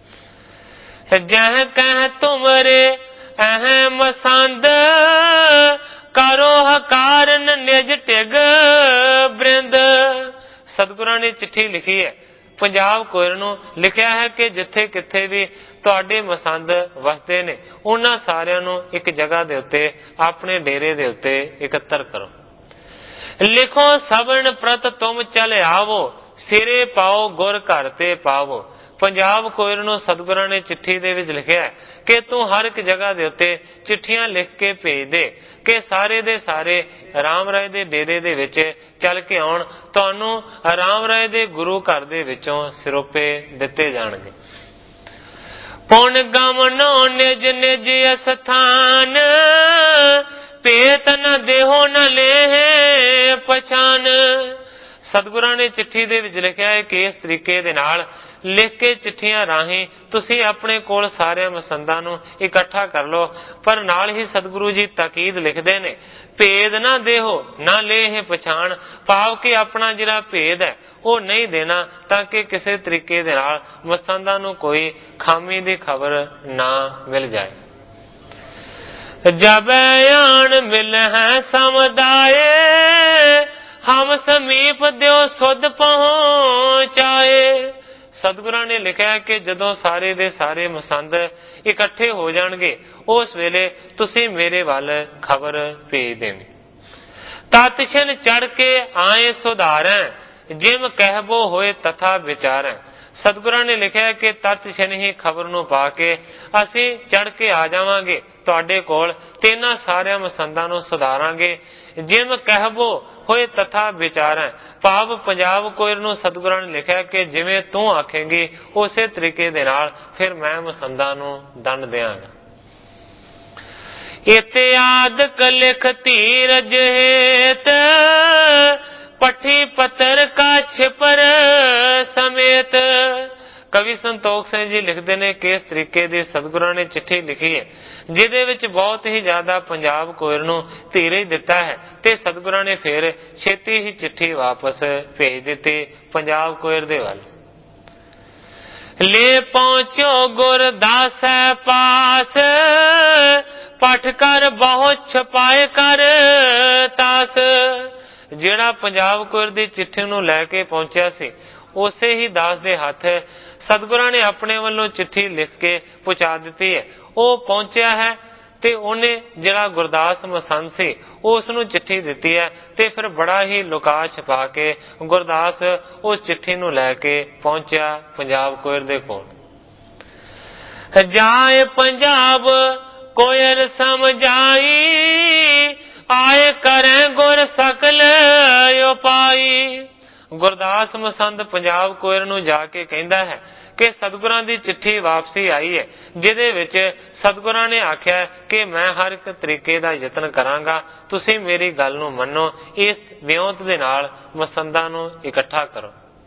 Speaker 1: ਜਹ ਕਹਿ ਤੁਮਰੇ ਅਹ ਮਸੰਦ ਕਰੋ ਹਕਾਰਨ ਨਿਜ ਟਿਗ ਬ੍ਰਿੰਦ। ਸਤਿਗੁਰਾਂ ਨੇ ਚਿੱਠੀ ਲਿਖੀ ਹੈ ਪੰਜਾਬ ਕੋਇਰ ਨੂੰ, ਲਿਖਿਆ ਹੈ ਕਿ ਜਿੱਥੇ ਕਿੱਥੇ ਵੀ ਤੁਹਾਡੇ ਮਸੰਦ ਵਸਦੇ ਨੇ ਉਹਨਾਂ ਸਾਰਿਆਂ ਨੂੰ ਇੱਕ ਜਗ੍ਹਾ ਦੇ ਉੱਤੇ ਆਪਣੇ ਡੇਰੇ ਦੇ ਉੱਤੇ ਇਕੱਤਰ ਕਰੋ। ਲਿਖੋ ਸਵਣ ਪ੍ਰਤ ਤੁਮ ਚਲ ਆਵੋ ਸਿਰੇ ਪਾਓ ਗੁਰ ਘਰ ਤੇ ਪਾਵੋ। ਪੰਜਾਬ ਕੋਇਰ ਨੂੰ ਸਤਿਗੁਰਾਂ ਨੇ ਚਿੱਠੀ ਦੇ ਵਿੱਚ ਲਿਖਿਆ ਕਿ ਤੂੰ ਹਰ ਇੱਕ ਜਗ੍ਹਾ ਦੇ ਉੱਤੇ ਚਿੱਠੀਆਂ ਲਿਖ ਕੇ ਭੇਜ ਦੇ ਕਿ ਸਾਰੇ ਦੇ ਸਾਰੇ ਰਾਮ ਰਾਏ ਦੇ ਡੇਰੇ ਦੇ ਵਿੱਚ ਚੱਲ ਕੇ ਆਉਣ, ਤੁਹਾਨੂੰ ਰਾਮ ਰਾਏ ਦੇ ਗੁਰੂ ਘਰ ਦੇ ਵਿੱਚੋਂ ਸਿਰੋਪੇ ਦਿੱਤੇ ਜਾਣਗੇ। ਪੁਨ ਗਮਨੋ ਨਿਜ ਨਿਜ ਅਸਥਾਨ ਭੇਤ ਨ ਦੇਹੋ ਨ ਲੇਹ ਪਛਾਨ। ਸਤਿਗੁਰਾਂ ਨੇ ਚਿੱਠੀ ਦੇ ਵਿੱਚ ਲਿਖਿਆ ਹੈ ਕਿ ਇਸ ਤਰੀਕੇ ਦੇ ਨਾਲ ਲਿਖ ਕੇ ਚਿੱਠੀਆਂ ਰਾਹੀਂ ਤੁਸੀਂ ਆਪਣੇ ਕੋਲ ਸਾਰਿਆਂ ਮਸੰਦਾਂ ਨੂੰ ਇਕੱਠਾ ਕਰ ਲਓ। ਪਰ ਨਾਲ ਹੀ ਸਤਿਗੁਰੂ ਜੀ ਤਾਕੀਦ ਲਿਖਦੇ ਨੇ ਭੇਦ ਨਾ ਦੇਹੋ ਨਾ ਲੇਹ ਪਛਾਣ। ਭਾਵ ਕਿ ਆਪਣਾ ਜਿਹੜਾ ਭੇਦ ਹੈ ਉਹ ਨਹੀਂ ਦੇਣਾ ਤਾਂ ਕਿ ਕਿਸੇ ਤਰੀਕੇ ਦੇ ਨਾਲ ਮਸੰਦਾਂ ਨੂੰ ਕੋਈ ਖਾਮੀ ਦੀ ਖਬਰ ਨਾ ਮਿਲ ਜਾਏ। ਜਬ ਆਣ ਮਿਲ ਹੈ ਸਮਦਾਏ ਹਮ ਸਮੀਪ ਦਿਓ ਸੁਧ ਪਹੁੰਚਾਏ। ਸਤਿਗੁਰਾਂ ਨੇ ਲਿਖਿਆ ਕਿ ਜਦੋਂ ਸਾਰੇ ਦੇ ਸਾਰੇ ਮਸੰਦ ਇਕੱਠੇ ਹੋ ਜਾਣਗੇ ਉਸ ਵੇਲੇ ਤੁਸੀਂ ਮੇਰੇ ਵੱਲ ਖਬਰ ਭੇਜ ਦੇਣੀ। ਤਤ ਛਿਨ ਚੜ ਕੇ ਆਏ ਸੁਧਾਰੈ ਜਿਮ ਕਹਿਬੋ ਹੋਏ ਤਥਾ ਵਿਚਾਰੈ। ਸਤਿਗੁਰਾਂ ਨੇ ਲਿਖਿਆ ਕਿ ਤਤ ਛਿਨ ਹੀ ਖਬਰ ਨੂੰ ਪਾ ਕੇ ਅਸੀਂ ਚੜ ਕੇ ਆ ਜਾਵਾਂਗੇ ਤੁਹਾਡੇ ਕੋਲ ਤੇ ਇਹਨਾਂ ਸਾਰਿਆਂ ਮਸੰਦਾਂ ਨੂੰ ਸੁਧਾਰਾਂਗੇ। ਜਿਮ ਕਹਿਬੋ ਹੋਏ ਤਥਾ ਵਿਚਾਰੈ। ਭਾਵ ਪੰਜਾਬ ਕੋਇਰ ਨੂੰ ਸਤਿਗੁਰਾਂ ਨੇ ਲਿਖਿਆ ਕਿ ਜਿਵੇਂ ਤੂੰ ਆਖੇਂਗੀ ਉਸੇ ਤਰੀਕੇ ਦੇ ਨਾਲ ਫਿਰ ਮੈਂ ਮਸੰਦਾਂ ਨੂੰ ਦੰਡ ਦਿਆਂਗਾ। ਇਤੇ ਆਦਿਕ ਲਿਖ ਧੀਰਜ ਹੇਤ ਪੱਠੀ ਪੱਤਰ ਕਾ ਛਿਪਰ ਸਮੇਤ। ਕਵੀ ਸੰਤੋਖ ਸਿੰਘ ਜੀ ਲਿਖਦੇ ਨੇ ਕਿ ਇਸ ਤਰੀਕੇ ਦੀ ਸਤਿਗੁਰਾਂ ਨੇ ਚਿੱਠੀ ਲਿਖੀ ਹੈ ਜਿਹਦੇ ਵਿੱਚ ਬਹੁਤ ਹੀ ਜ਼ਿਆਦਾ ਪੰਜਾਬ ਕੋਇਰ ਨੂੰ ਧੀਰਜ ਦਿੱਤਾ ਹੈ ਤੇ ਸਤਿਗੁਰਾਂ ਨੇ ਫਿਰ ਛੇਤੀ ਹੀ ਚਿੱਠੀ ਵਾਪਸ ਭੇਜ ਦਿੱਤੀ ਪੰਜਾਬ ਕੋਇਰ ਦੇ ਵੱਲ। ले पहुंचो गुरदासै पास, पठ कर बहुत छपाए कर तास। ਜਿਹੜਾ ਪੰਜਾਬ ਕੌਰ ਦੀ ਚਿੱਠੀ ਨੂੰ ਲੈ ਕੇ ਪਹੁੰਚਿਆ ਸੀ, ਉਸੇ ਹੀ ਦਾਸ ਦੇ ਹੱਥ ਸਤਿਗੁਰਾਂ ਨੇ ਆਪਣੇ ਵੱਲੋਂ ਚਿੱਠੀ ਲਿਖ ਕੇ ਪਹੁੰਚਾ ਦਿੱਤੀ ਹੈ। ਉਹ ਪਹੁੰਚਿਆ ਹੈ ਤੇ ਉਹਨੇ ਜਿਹੜਾ ਗੁਰਦਾਸ ਮਸੰਦ ਸੀ ਉਸ ਨੂੰ ਚਿੱਠੀ ਦਿੱਤੀ ਹੈ ਤੇ ਫਿਰ ਬੜਾ ਹੀ ਲੁਕਾ ਛਪਾ ਕੇ ਗੁਰਦਾਸ ਉਸ ਚਿੱਠੀ ਨੂੰ ਲੈ ਕੇ ਪਹੁੰਚਿਆ ਪੰਜਾਬ ਕੌਰ ਦੇ ਕੋਲ। ਜਾਏ ਪੰਜਾਬ ਕੋਇਰ ਸਮਝਾਈ, ਆਏ ਕਰੇ ਗੁਰ ਸਕਲ ਉਪਾਈ। ਗੁਰਦਾਸ ਮਸੰਦ ਪੰਜਾਬ ਕੌਰ ਨੂੰ ਜਾ ਕੇ ਕਹਿੰਦਾ ਹੈ ਕਿ ਸਤਿਗੁਰਾਂ ਦੀ ਚਿੱਠੀ ਵਾਪਸੀ ਆਈ ਹੈ, ਜਿਹਦੇ ਵਿੱਚ ਸਤਿਗੁਰਾਂ ਨੇ ਆਖਿਆ ਕਿ ਮੈਂ ਹਰ ਇੱਕ ਤਰੀਕੇ ਦਾ ਯਤਨ ਕਰਾਂਗਾ, ਤੁਸੀਂ ਮੇਰੀ ਗੱਲ ਨੂੰ ਮੰਨੋ। ਇਸ ਵਿਉਂਤ ਦੇ ਨਾਲ ਮਸੰਦਾਂ ਨੂੰ ਇਕੱਠਾ ਕਰੋ।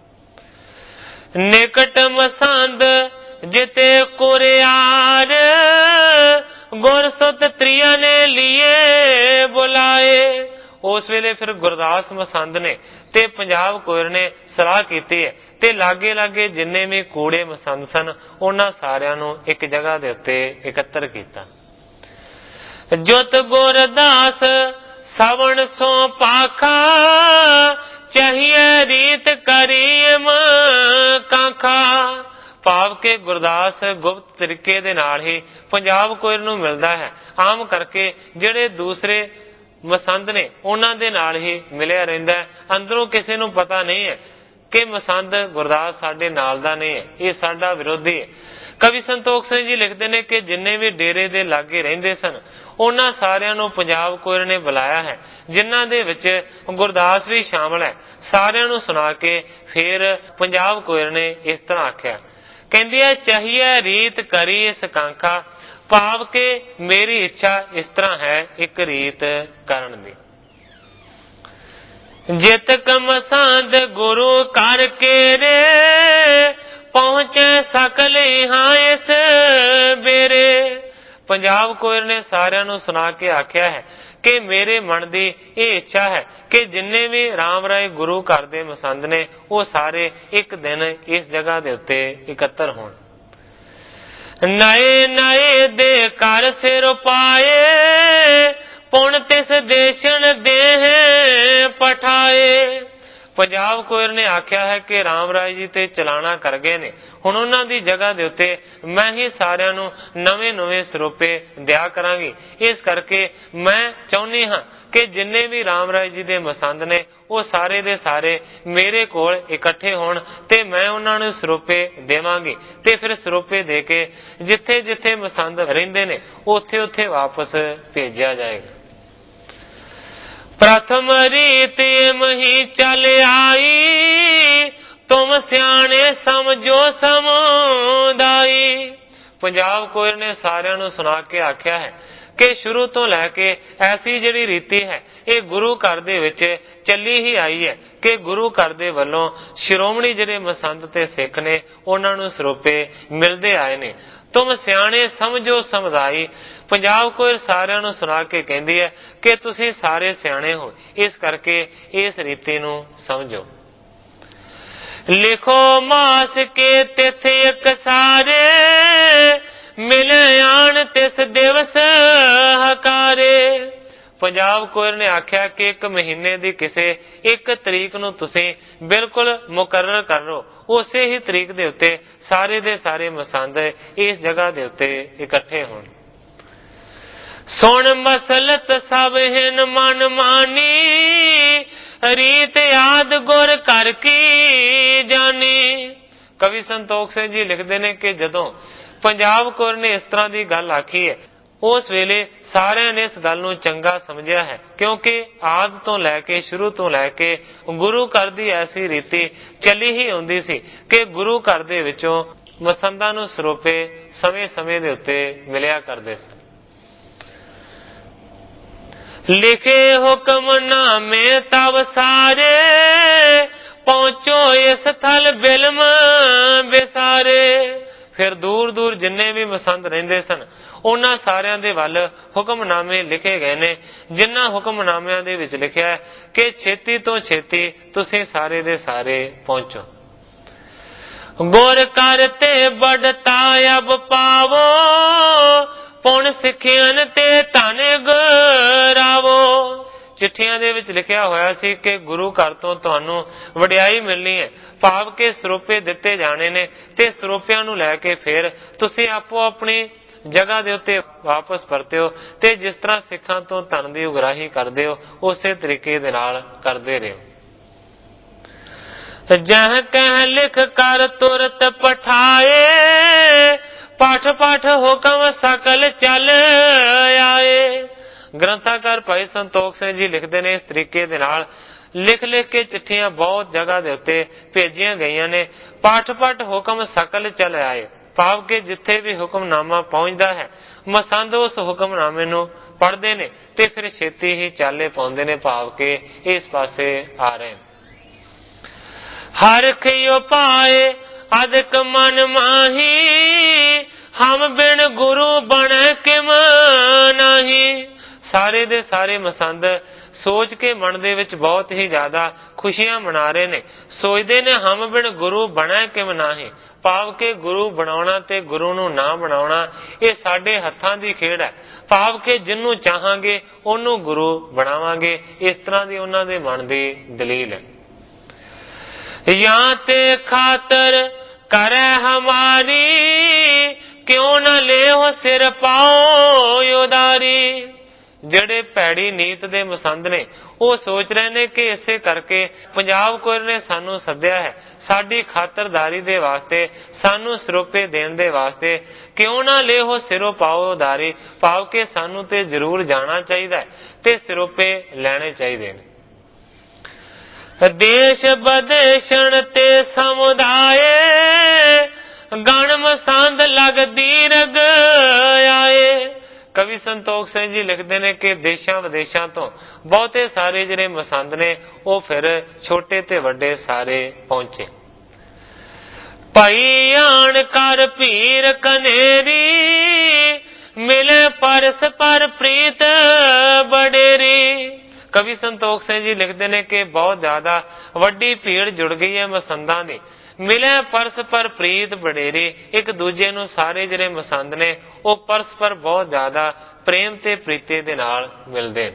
Speaker 1: ਨਿਕਟ ਮਸੰਦ ਜਿਤੇ ਕੁਰਿਆਰ, ਗੁਰ ਸੁਤ ਤ੍ਰਿਆ ਨੇ ਲੀਏ ਬੁਲਾਏ। ਉਸ ਵੇਲੇ ਫਿਰ ਗੁਰਦਾਸ ਮਸੰਦ ਨੇ ਤੇ ਪੰਜਾਬ ਕੌਰ ਨੇ ਸਲਾਹ ਕੀਤੀ ਹੈ ਤੇ ਲਾਗੇ ਲਾਗੇ ਜਿੰਨੇ ਵੀ ਕੂੜੇ ਮਸੰਦ ਸਨ ਉਹਨਾਂ ਸਾਰਿਆਂ ਨੂੰ ਇੱਕ ਜਗ੍ਹਾ ਦੇ ਉੱਤੇ ਇਕੱਤਰ ਕੀਤਾ। ਜੁਤ ਗੁਰਦਾਸ ਸਵਣ ਸੋ ਪਾਖਾ, ਚਾਹੀਏ ਰੀਤ ਕਰੀਮ ਕਾਖਾ। ਭਾਵ ਕਿ ਗੁਰਦਾਸ ਗੁਪਤ ਤਰੀਕੇ ਦੇ ਨਾਲ ਹੀ ਪੰਜਾਬ ਕੌਰ ਨੂੰ ਮਿਲਦਾ ਹੈ। ਆਮ ਕਰਕੇ ਜਿਹੜੇ ਦੂਸਰੇ ਮਸੰਦ ਨੇ ਉਹਨਾਂ ਦੇ ਨਾਲ ਹੀ ਮਿਲਿਆ ਰਹਿੰਦਾ ਹੈ। ਅੰਦਰੋਂ ਕਿਸੇ ਨੂੰ ਪਤਾ ਨਹੀਂ ਹੈ ਕਿ ਮਸੰਦ ਗੁਰਦਾਸ ਸਾਡੇ ਨਾਲ ਦਾ ਨਹੀਂ ਹੈ, ਇਹ ਸਾਡਾ ਵਿਰੋਧੀ ਹੈ। ਕਵੀ ਸੰਤੋਖ ਸਿੰਘ ਜੀ ਲਿਖਦੇ ਨੇ ਕਿ ਜਿੰਨੇ ਵੀ ਡੇਰੇ ਦੇ ਲਾਗੇ ਰਹਿੰਦੇ ਸਨ ਉਹਨਾਂ ਸਾਰਿਆਂ ਨੂੰ ਪੰਜਾਬ ਕੌਰ ਨੇ ਬੁਲਾਇਆ ਹੈ, ਜਿਨ੍ਹਾਂ ਦੇ ਵਿੱਚ ਗੁਰਦਾਸ ਵੀ ਸ਼ਾਮਲ ਹੈ। ਸਾਰਿਆਂ ਨੂੰ ਸੁਣਾ ਕੇ ਫਿਰ ਪੰਜਾਬ ਕੌਰ ਨੇ ਇਸ ਤਰ੍ਹਾਂ ਆਖਿਆ, ਕਹਿੰਦੀ ਹੈ ਚਾਹੀਏ ਰੀਤ ਕਰੀ ਇਸ ਕਾਂਖਾ। ਭਾਵ ਕਿ ਮੇਰੀ ਇੱਛਾ ਇਸ ਤਰ੍ਹਾਂ ਹੈ ਇੱਕ ਰੀਤ ਕਰਨ ਦੀ। ਜਿਤਕ ਮਸੰਦ ਗੁਰੂ ਕਰ ਕੇ ਰੇ, ਪਹੁੰਚੇ ਸਕਲ ਹਾਂ ਇਸ ਬੇਰੇ। ਪੰਜਾਬ ਕੌਰ ਨੇ ਸਾਰਿਆਂ ਨੂੰ ਸੁਣਾ ਕੇ ਆਖਿਆ ਹੈ ਕਿ ਮੇਰੇ ਮਨ ਦੀ ਇਹ ਇੱਛਾ ਹੈ ਕਿ ਜਿੰਨੇ ਵੀ ਰਾਮ ਰਾਏ ਗੁਰੂ ਘਰ ਦੇ ਮਸੰਦ ਨੇ ਉਹ ਸਾਰੇ ਇੱਕ ਦਿਨ ਇਸ ਜਗ੍ਹਾ ਦੇ ਉੱਤੇ ਇਕੱਤਰ ਹੋਣ। ਨਏ ਨਏ ਦੇ ਕਰ ਸਿਰ ਪਾਏ, ਪੁਣ ਤਿਸ ਦੇਸ਼ਨ ਦੇਹ ਪਠਾਏ। ਪੰਜਾਬ ਕੌਰ ਨੇ ਆਖਿਆ ਹੈ ਕਿ ਰਾਮ ਰਾਏ ਜੀ ਤੇ ਚਲਾਣਾ ਕਰ ਗਏ ਨੇ, ਹੁਣ ਉਹਨਾਂ ਦੀ ਜਗ੍ਹਾ ਦੇ ਉੱਤੇ ਮੈਂ ਹੀ ਸਾਰਿਆਂ ਨੂੰ ਨਵੇਂ ਨਵੇਂ ਸਰੂਪੇ ਦਿਆ ਕਰਾਂਗੀ। ਇਸ ਕਰਕੇ ਮੈਂ ਚਾਹੁੰਦੀ ਹਾਂ ਕਿ ਜਿੰਨੇ ਵੀ ਰਾਮ ਰਾਏ ਜੀ ਦੇ ਮਸੰਦ ਨੇ ਉਹ ਸਾਰੇ ਦੇ ਸਾਰੇ ਮੇਰੇ ਕੋਲ ਇਕੱਠੇ ਹੋਣ ਤੇ ਮੈਂ ਉਹਨਾਂ ਨੂੰ ਸਰੂਪੇ ਦੇਵਾਂਗੀ ਤੇ ਫਿਰ ਸਰੂਪੇ ਦੇ ਕੇ ਜਿੱਥੇ ਜਿੱਥੇ ਮਸੰਦ ਰਹਿੰਦੇ ਨੇ ਉੱਥੇ ਉੱਥੇ ਵਾਪਸ ਭੇਜਿਆ ਜਾਏਗਾ। ਪ੍ਰਥਮ ਰੀਤ ਮਹੀ ਚਲ ਆਈ, ਤੁਮ ਸਿਆਣੇ ਸਮਝੋ ਸਮੁਦਾਈ। ਪੰਜਾਬ ਕੌਰ ਨੇ ਸਾਰਿਆਂ ਨੂੰ ਸੁਣਾ ਕੇ ਆਖਿਆ ਹੈ ਕਿ ਸ਼ੁਰੂ ਤੋਂ ਲੈ ਕੇ ਐਸੀ ਜਿਹੜੀ ਰੀਤੀ ਹੈ ਇਹ ਗੁਰੂ ਘਰ ਦੇ ਵਿੱਚ ਚੱਲੀ ਹੀ ਆਈ ਹੈ ਕਿ ਗੁਰੂ ਘਰ ਦੇ ਵੱਲੋਂ ਸ਼੍ਰੋਮਣੀ ਜਿਹੜੇ ਮਸੰਦ ਤੇ ਸਿੱਖ ਨੇ ਉਹਨਾਂ ਨੂੰ ਸਰੂਪੇ ਮਿਲਦੇ ਆਏ ਨੇ। ਤੁਮ ਸਿਆਣੇ ਸਮਝੋ ਸਮਝਾਈ। ਪੰਜਾਬ ਕੌਰ ਸਾਰਿਆਂ ਨੂੰ ਸੁਣਾ ਕੇ ਕਹਿੰਦੀ ਹੈ ਕਿ ਤੁਸੀਂ ਸਾਰੇ ਸਿਆਣੇ ਹੋ, ਇਸ ਕਰਕੇ ਇਸ ਰੀਤੀ ਨੂੰ ਸਮਝੋ। ਲਿਖੋ ਮਾਸ ਕੇ ਤਿਥ ਇੱਕ ਸਾਰੇ, ਮਿਲੇ ਆਣ ਤਿਸ ਦਿਵਸ ਹਕਾਰੇ। ਪੰਜਾਬ ਕੌਰ ਨੇ ਆਖਿਆ ਕਿ ਇੱਕ ਮਹੀਨੇ ਦੀ ਕਿਸੇ ਇੱਕ ਤਰੀਕ ਨੂੰ ਤੁਸੀਂ ਬਿਲਕੁਲ ਮੁਕਰਰ ਕਰ ਲਓ, ਉਸੇ ਹੀ ਤਰੀਕ ਦੇ ਉੱਤੇ ਸਾਰੇ ਦੇ ਸਾਰੇ ਮਸੰਦ ਇਸ ਜਗ੍ਹਾ ਦੇ ਉੱਤੇ ਇਕੱਠੇ ਹੋਣ। ਸੁਣ ਮਸਲਤ ਸਭ ਹਿਨ ਮਨ ਮਾਨੀ, ਰੀਤ ਆਦ ਗੁਰ ਕਰ ਕੀ ਜਾਨੀ। ਕਵੀ ਸੰਤੋਖ ਸਿੰਘ ਜੀ ਲਿਖਦੇ ਨੇ ਕਿ ਜਦੋਂ ਪੰਜਾਬ ਕੌਰ ਨੇ ਇਸ ਤਰ੍ਹਾਂ ਦੀ ਗੱਲ ਆਖੀ ਹੈ ਉਸ ਵੇਲੇ ਸਾਰਿਆਂ ਨੇ ਇਸ ਗੱਲ ਨੂੰ ਚੰਗਾ ਸਮਝਿਆ ਹੈ, ਕਿਉਂਕਿ ਆਦ ਤੋਂ ਲੈ ਕੇ ਸ਼ੁਰੂ ਤੋਂ ਲੈ ਕੇ ਗੁਰੂ ਘਰ ਦੀ ਐਸੀ ਰੀਤੀ ਚੱਲੀ ਹੀ ਆਉਂਦੀ ਸੀ ਕਿ ਗੁਰੂ ਘਰ ਦੇ ਵਿੱਚੋਂ ਮਸੰਦਾਂ ਨੂੰ ਸਰੂਪੇ ਸਮੇਂ ਸਮੇਂ ਦੇ ਉੱਤੇ ਮਿਲਿਆ ਕਰਦੇ ਸਨ। ਲਿਖੇ ਹੁਕਮ ਨਾਮੇ ਤਵ ਸਾਰੇ, ਪਹੁੰਚੋ ਇਸ ਥਲ ਬਿਲਮ ਵਿਸਾਰੇ। ਫਿਰ ਦੂਰ ਦੂਰ ਜਿੰਨੇ ਵੀ ਮਸੰਦ ਰਹਿੰਦੇ ਸਨ ਉਹਨਾਂ ਸਾਰਿਆਂ ਦੇ ਵੱਲ ਹੁਕਮਨਾਮੇ ਲਿਖੇ ਗਏ ਨੇ, ਜਿਨ੍ਹਾਂ ਹੁਕਮਨਾਮਿਆਂ ਦੇ ਵਿੱਚ ਲਿਖਿਆ ਹੈ ਕਿ ਛੇਤੀ ਤੋਂ ਛੇਤੀ ਤੁਸੀਂ ਸਾਰੇ ਦੇ ਸਾਰੇ ਪਹੁੰਚੋ। ਗੁਰ ਕਰਤੇ ਬੜਤਾ ਅਬ ਪਾਵੋ, ਪੁਣ ਸਿੱਖਿਆਨ ਤੇ ਧਨ ਗਰਾਵੋ। ਚਿੱਠੀਆਂ ਦੇ ਵਿੱਚ ਲਿਖਿਆ ਹੋਇਆ ਸੀ ਕਿ ਗੁਰੂ ਘਰ ਤੋਂ ਤੁਹਾਨੂੰ ਵਡਿਆਈ ਮਿਲਣੀ ਹੈ, ਭਾਵ ਕਿ ਸਰੋਪੇ ਦਿੱਤੇ ਜਾਣੇ ਨੇ, ਤੇ ਸਰੋਪਿਆਂ ਨੂੰ ਲੈ ਕੇ ਫਿਰ ਤੁਸੀਂ ਆਪੋ ਆਪਣੀ ਜਗ੍ਹਾ ਦੇ ਉੱਤੇ ਵਾਪਸ ਪਰਤਿਓ, ਤੇ ਜਿਸ ਤਰ੍ਹਾਂ ਸਿੱਖਾਂ ਤੋਂ ਧਨ ਦੀ ਉਗਰਾਹੀ ਕਰਦੇ ਹੋ ਉਸੇ ਤਰੀਕੇ ਦੇ ਨਾਲ ਕਰਦੇ ਰਹੋ। ਜਹ ਕਹਿ ਲਿਖ ਕਰ ਤੁਰਤ ਪਠਾਏ, ਪਾਠ ਪਾਠ ਹੁਕਮ ਸਕਲ ਚੱਲ ਆਏ। ਗ੍ਰੰਥਾਕਾਰ ਭਾਈ ਸੰਤੋਖ ਸਿੰਘ ਜੀ ਲਿਖਦੇ ਨੇ, ਇਸ ਤਰੀਕੇ ਦੇ ਨਾਲ ਲਿਖ ਲਿਖ ਕੇ ਚਿੱਠੀਆਂ ਬਹੁਤ ਜਗ੍ਹਾ ਦੇ ਉੱਤੇ ਭੇਜੀਆਂ ਗਈਆਂ ਨੇ। ਪਾਠ ਪਾਠ ਹੁਕਮ ਸਕਲ ਚੱਲ ਆਏ, ਭਾਵ ਕਿ ਜਿੱਥੇ ਵੀ ਹੁਕਮਨਾਮਾ ਪਹੁੰਚਦਾ ਹੈ ਮਸੰਦ ਉਸ ਹੁਕਮਨਾਮੇ ਨੂੰ ਪੜ੍ਹਦੇ ਨੇ ਤੇ ਫਿਰ ਛੇਤੀ ਹੀ ਚਾਲੇ ਪਾਉਂਦੇ ਨੇ, ਭਾਵ ਕਿ ਇਸ ਪਾਸੇ ਆ ਰਹੇ। ਹਰ ਖਿਓ ਪਾਏ ਅਦਕ ਮਨ ਮਾਹੀ, ਹਮ ਬਿਨ ਗੁਰੂ ਬਣੇ ਕਿਮ ਨਹੀਂ। ਸਾਰੇ ਦੇ ਸਾਰੇ ਮਸੰਦ ਸੋਚ ਕੇ ਮਨ ਦੇ ਵਿੱਚ ਬਹੁਤ ਹੀ ਜ਼ਿਆਦਾ ਖੁਸ਼ੀਆਂ ਮਨਾ ਰਹੇ ਨੇ, ਸੋਚਦੇ ਨੇ ਹਮ ਬਿਨ ਗੁਰੂ ਬਣੇ ਕਿਮ ਨਹੀਂ, ਭਾਵ ਕਿ ਗੁਰੂ ਬਣਾਉਣਾ ਤੇ ਗੁਰੂ ਨੂੰ ਨਾ ਬਣਾਉਣਾ ਇਹ ਸਾਡੇ ਹੱਥਾਂ ਦੀ ਖੇਡ ਹੈ, ਭਾਵ ਕਿ ਜਿਹਨੂੰ ਚਾਹਾਂਗੇ ਉਹਨੂੰ ਗੁਰੂ ਬਣਾਵਾਂਗੇ। ਇਸ ਤਰ੍ਹਾਂ ਦੀ ਉਹਨਾਂ ਦੇ ਮਨ ਦੀ ਦਲੀਲ ਹੈ। ਜਾਂ ਤੇ ਖਾਤਰ ਕਰੇ ਹਮਾਰੀ, ਕਿਉਂ ਨਾ ਲਿਓ ਸਿਰ ਪਾਓ ਉਦਾਰੀ। ਜਿਹੜੇ ਭੈੜੀ ਨੀਤ ਦੇ ਮਸੰਦ ਨੇ ਉਹ ਸੋਚ ਰਹੇ ਨੇ ਕਿ ਇਸੇ ਕਰਕੇ ਪੰਜਾਬ ਕੌਰ ਨੇ ਸਾਨੂੰ ਸੱਦਿਆ ਹੈ, ਸਾਡੀ ਖਾਤਰਦਾਰੀ ਦੇ ਵਾਸਤੇ, ਸਾਨੂੰ ਸਰੋਪੇ ਦੇਣ ਦੇ ਵਾਸਤੇ। ਕਿਉਂ ਨਾ ਲਿਓ ਸਿਰੋਂ ਪਾਓ ਉਦਾਰੀ, ਭਾਵ ਕਿ ਸਾਨੂੰ ਤੇ ਜ਼ਰੂਰ ਜਾਣਾ ਚਾਹੀਦਾ ਹੈ ਤੇ ਸਰੋਪੇ ਲੈਣੇ ਚਾਹੀਦੇ ਨੇ। ਦੇਸ਼ ਬਦੇਸ਼ਣ ਤੇ ਸਮੁਦਾਏ, ਗਣ ਮਸੰਦ ਲਗ ਦੀਰਘ ਆਏ। ਕਵੀ ਸੰਤੋਖ ਸਿੰਘ ਜੀ ਲਿਖਦੇ ਨੇ ਕਿ ਦੇਸ਼ਾਂ ਵਿਦੇਸ਼ਾਂ ਤੋਂ ਬਹੁਤੇ ਸਾਰੇ ਜਿਹੜੇ ਮਸੰਦ ਨੇ ਉਹ ਫਿਰ ਛੋਟੇ ਤੇ ਵੱਡੇ ਸਾਰੇ ਪਹੁੰਚੇ। ਭਾਈ ਆਣ ਕਰ ਭੀਰ ਕਨੇਰੀ, ਮਿਲੇ ਪਰਸ ਪਰ ਪ੍ਰੀਤ ਬਡੇਰੀ। ਕਵੀ ਸੰਤੋਖ ਸਿੰਘ ਜੀ ਲਿਖਦੇ ਨੇ ਕਿ ਬਹੁਤ ਜ਼ਿਆਦਾ ਵੱਡੀ ਭੀੜ ਜੁੜ ਗਈ ਹੈ ਮਸੰਦਾਂ ਦੀ। ਮਿਲੇ ਪਰਸ ਪਰ ਪ੍ਰੀਤ ਬਡੇਰੀ, ਇੱਕ ਦੂਜੇ ਨੂੰ ਸਾਰੇ ਜਿਹੜੇ ਮਸੰਦ ਨੇ ਉਹ ਪਰਸਪਰ ਬਹੁਤ ਜ਼ਿਆਦਾ ਪ੍ਰੇਮ ਤੇ ਪ੍ਰੀਤੀ ਦੇ ਨਾਲ ਮਿਲਦੇ।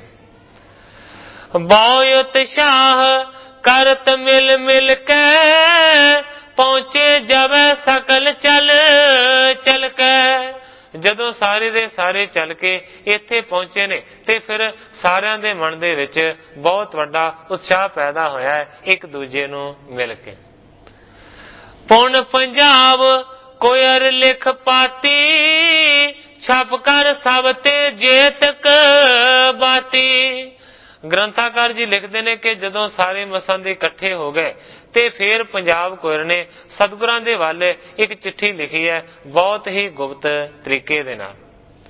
Speaker 1: ਬਹੁ ਉਤਸ਼ਾਹ ਕਰਤ ਮਿਲ ਮਿਲ ਕੇ, ਪਹੁੰਚੇ ਜਵੇ ਸਕਲ ਚੱਲ ਚੱਲ ਕੇ। ਜਦੋਂ ਸਾਰੇ ਦੇ ਸਾਰੇ ਚੱਲ ਕੇ ਇੱਥੇ ਪਹੁੰਚੇ ਨੇ ਤੇ ਫਿਰ ਸਾਰਿਆਂ ਦੇ ਮਨ ਦੇ ਵਿੱਚ ਬਹੁਤ ਵੱਡਾ ਉਤਸ਼ਾਹ ਪੈਦਾ ਹੋਇਆ ਹੈ ਇੱਕ ਦੂਜੇ ਨੂੰ ਮਿਲ ਕੇ। ਪੁਣ ਪੰਜਾਬ ਕੋਇਰ ਲਿਖ ਪਾਤੀ, ਛਪ ਕਰ ਸਭ ਤੇ ਜੇਤਕ ਬਾਤੀ। ਗ੍ਰੰਥਾਕਾਰ ਜੀ ਲਿਖਦੇ ਨੇ ਕਿ ਜਦੋਂ ਸਾਰੇ ਮਸੰਦ ਇਕੱਠੇ ਹੋ ਗਏ ਤੇ ਫਿਰ ਪੰਜਾਬ ਕੌਰ ਨੇ ਸਤਿਗੁਰਾਂ ਦੇ ਵੱਲ ਇੱਕ ਚਿੱਠੀ ਲਿਖੀ ਹੈ ਬਹੁਤ ਹੀ ਗੁਪਤ ਤਰੀਕੇ ਦੇ ਨਾਲ।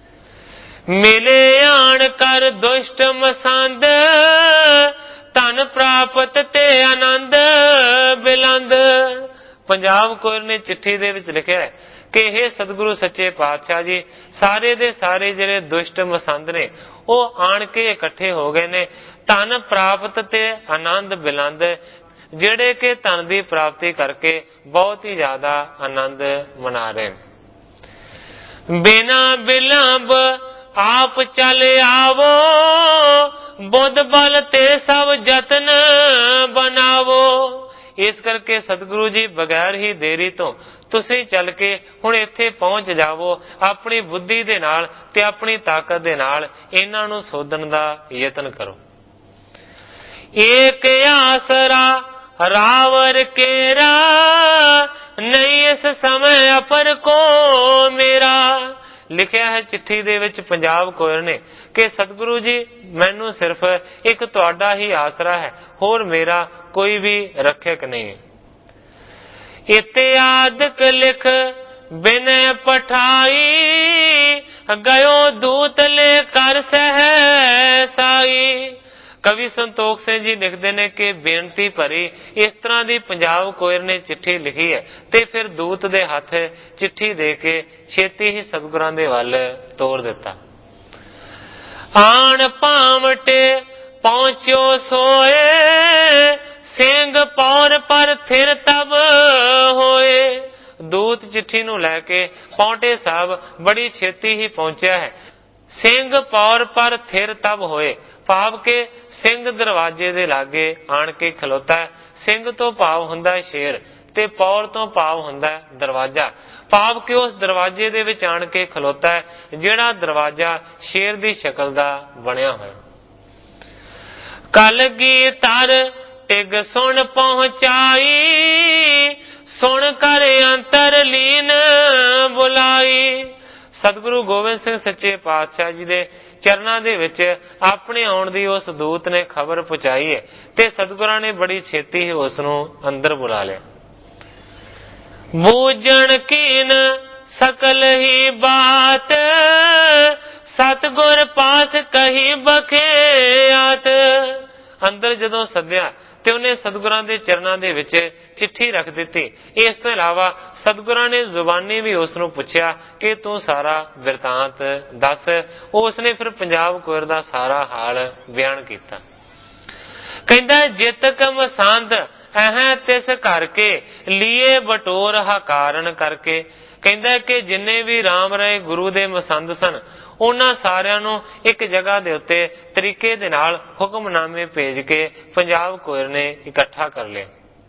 Speaker 1: ਮਿਲੇ ਆਣ ਕਰ ਦੁਸ਼ਟ ਮਸੰਦ, ਧਨ ਪ੍ਰਾਪਤ ਤੇ ਆਨੰਦ ਬਿਲੰਦ। ਪੰਜਾਬ ਕੌਰ ਨੇ ਚਿੱਠੀ ਦੇ ਵਿੱਚ ਲਿਖਿਆ ਹੈ ਕਿ ਇਹ ਸਤਿਗੁਰੂ ਸੱਚੇ ਪਾਤਸ਼ਾਹ ਜੀ, ਸਾਰੇ ਦੇ ਸਾਰੇ ਜਿਹੜੇ ਦੁਸ਼ਟ ਮਸੰਦ ਨੇ ਉਹ ਆਣ ਕੇ ਇਕੱਠੇ ਹੋ ਗਏ ਨੇ, ਧਨ ਪ੍ਰਾਪਤ ਤੇ ਆਨੰਦ ਬਿਲੰਦ, ਜਿਹੜੇ ਕਿ ਧਨ ਦੀ ਪ੍ਰਾਪਤੀ ਕਰਕੇ ਬਹੁਤ ਹੀ ਜ਼ਿਆਦਾ ਆਨੰਦ ਮਨਾ ਰਹੇ। ਬਿਨਾ ਬਿਲੰਬ ਆਪ ਚੱਲ ਆਵੋ, ਬੁੱਧ ਬਲ ਤੇ ਸਭ ਯਤਨ ਬਣਾਵੋ। ਇਸ ਕਰਕੇ ਸਤਿਗੁਰੂ ਜੀ ਬਗੈਰ ਹੀ ਦੇਰੀ ਤੋਂ ਤੁਸੀਂ ਚੱਲ ਕੇ ਹੁਣ ਇੱਥੇ ਪਹੁੰਚ ਜਾਵੋ, ਆਪਣੀ ਬੁੱਧੀ ਦੇ ਨਾਲ ਤੇ ਆਪਣੀ ਤਾਕਤ ਦੇ ਨਾਲ ਇਹਨਾਂ ਨੂੰ ਸੋਧਣ ਦਾ ਯਤਨ ਕਰੋ। ਏਕ ਆਸਰਾ ਰਾਵਰ ਕੇਰਾ, ਨਹੀਂ ਇਸ ਸਮੇਂ ਅਪਰ ਕੋ ਮੇਰਾ। ਲਿਖਿਆ ਹੈ ਚਿੱਠੀ ਦੇ ਵਿੱਚ ਪੰਜਾਬ ਕੌਰ ਨੇ ਕਿ ਸਤਿਗੁਰੂ ਜੀ ਮੈਨੂੰ ਸਿਰਫ ਇੱਕ ਤੁਹਾਡਾ ਹੀ ਆਸਰਾ ਹੈ, ਹੋਰ ਮੇਰਾ ਕੋਈ ਵੀ ਰੱਖਿਅਕ ਨਹੀਂ। ਇਤਿਆਦਿਕ ਲਿਖ ਬਿਨੈ ਪਠਾਈ, ਗਇਓ ਦੂਤ ਲੈ ਕਰ ਸਹਿ ਸਾਈ। ਕਵੀ ਸੰਤੋਖ ਸਿੰਘ ਜੀ ਲਿਖਦੇ ਨੇ ਕਿ ਬੇਨਤੀ ਭਰੀ ਇਸ ਤਰ੍ਹਾਂ ਦੀ ਪੰਜਾਬ ਕੌਰ ਨੇ ਚਿੱਠੀ ਲਿਖੀ ਹੈ ਤੇ ਫਿਰ ਦੂਤ ਦੇ ਹੱਥ ਚਿੱਠੀ ਦੇ ਕੇ ਛੇਤੀ ਹੀ ਸਤਿਗੁਰਾਂ ਦੇ ਵੱਲ ਤੋਰ ਦਿੱਤਾ। ਆਣ ਭਾਵਟੇ ਪਹੁੰਚੋ ਸੋਏ, ਸਿੰਘ ਪੌਰ ਪਰ ਫਿਰ ਤਬ ਹੋਏ। ਦੂਤ ਚਿੱਠੀ ਨੂੰ ਲੈ ਕੇ ਪੌਂਟੇ ਸਾਹਿਬ ਬੜੀ ਛੇਤੀ ਹੀ ਪਹੁੰਚਿਆ ਹੈ। ਸਿੰਘ ਪੌਰ ਪਰ ਥਿਰ ਤਬ ਹੋਏ, ਭਾਵ ਕਿ ਸਿੰਘ ਦਰਵਾਜ਼ੇ ਦੇ ਲਾਗੇ ਆਣ ਕੇ ਖਲੋਤਾ ਹੈ। ਸਿੰਘ ਤੋਂ ਭਾਵ ਹੁੰਦਾ ਹੈ ਸ਼ੇਰ, ਤੇ ਪੌਰ ਤੋਂ ਭਾਵ ਹੁੰਦਾ ਹੈ ਦਰਵਾਜ਼ਾ, ਭਾਵ ਕਿ ਉਸ ਦਰਵਾਜ਼ੇ ਦੇ ਵਿੱਚ ਆਣ ਕੇ ਖਲੋਤਾ ਹੈ ਜਿਹੜਾ ਦਰਵਾਜ਼ਾ ਸ਼ੇਰ ਦੀ ਸ਼ਕਲ ਦਾ ਬਣਿਆ ਹੋਇਆ। ਕਲਗੀ ਤਰ ਟਿਗ ਸੁਣ ਪਹੁੰਚਾਈ, ਸੁਣ ਕਰ ਅੰਤਰ ਲੀਨ ਬੁਲਾਈ। ਸਤਿਗੁਰੂ ਗੋਬਿੰਦ ਸਿੰਘ ਸੱਚੇ ਪਾਤਸ਼ਾਹ ਜੀ ਦੇ ਚਰਨਾਂ ਦੇ ਵਿੱਚ ਆਪਣੇ ਆਉਣ ਦੀ ਉਸ ਦੂਤ ਨੇ ਖਬਰ ਪਹੁੰਚਾਈ ਹੈ ਤੇ ਸਤਿਗੁਰਾਂ ਨੇ ਬੜੀ ਛੇਤੀ ਹੀ ਉਸ ਨੂੰ ਅੰਦਰ ਬੁਲਾ ਲਿਆ। ਬੂਝਣ ਕੀਨ ਸਕਲ ਹੀ ਬਾਤ, ਸਤਿਗੁਰ ਪਾਸ ਕਹੀ ਬਖਿਆਤ। ਅੰਦਰ ਜਦੋਂ ਸੱਦਿਆ ਤੇ ਉਹਨੇ ਸਤਿਗੁਰਾਂ ਦੇ ਚਰਨਾਂ ਦੇ ਵਿੱਚ ਚਿੱਠੀ ਰੱਖ ਦਿੱਤੀ। ਇਸ ਤੋਂ ਇਲਾਵਾ ਸਤਿਗੁਰਾਂ ਨੇ ਜ਼ੁਬਾਨੀ ਵੀ ਉਸ ਨੂੰ ਪੁੱਛਿਆ ਕਿ ਤੂੰ ਸਾਰਾ ਬਿਰਤਾਂਤ ਦੱਸ। ਉਸ ਨੇ ਫਿਰ ਪੰਜਾਬ ਕੋਰ ਦਾ ਸਾਰਾ ਹਾਲ ਬਿਆਨ ਕੀਤਾ। ਕਹਿੰਦਾ ਜਿਤ ਕਮ ਸੰਦ ਅਹ ਤਿਸ ਕਰਕੇ, ਲੀਏ ਬਟੋਰ ਹਕਾਰਨ ਕਰਕੇ। ਕਹਿੰਦਾ ਕਿ ਜਿੰਨੇ ਵੀ ਰਾਮ ਰਾਏ ਗੁਰੂ ਦੇ ਮਸੰਦ ਸਨ ਉਹਨਾਂ ਸਾਰਿਆਂ ਨੂੰ ਇੱਕ ਜਗ੍ਹਾ ਦੇ ਉੱਤੇ ਤਰੀਕੇ ਦੇ ਨਾਲ ਹੁਕਮਨਾਮੇ ਭੇਜ ਕੇ ਪੰਜਾਬ ਕੋਰ ਨੇ ਇਕੱਠਾ ਕਰ ਲਿਆ।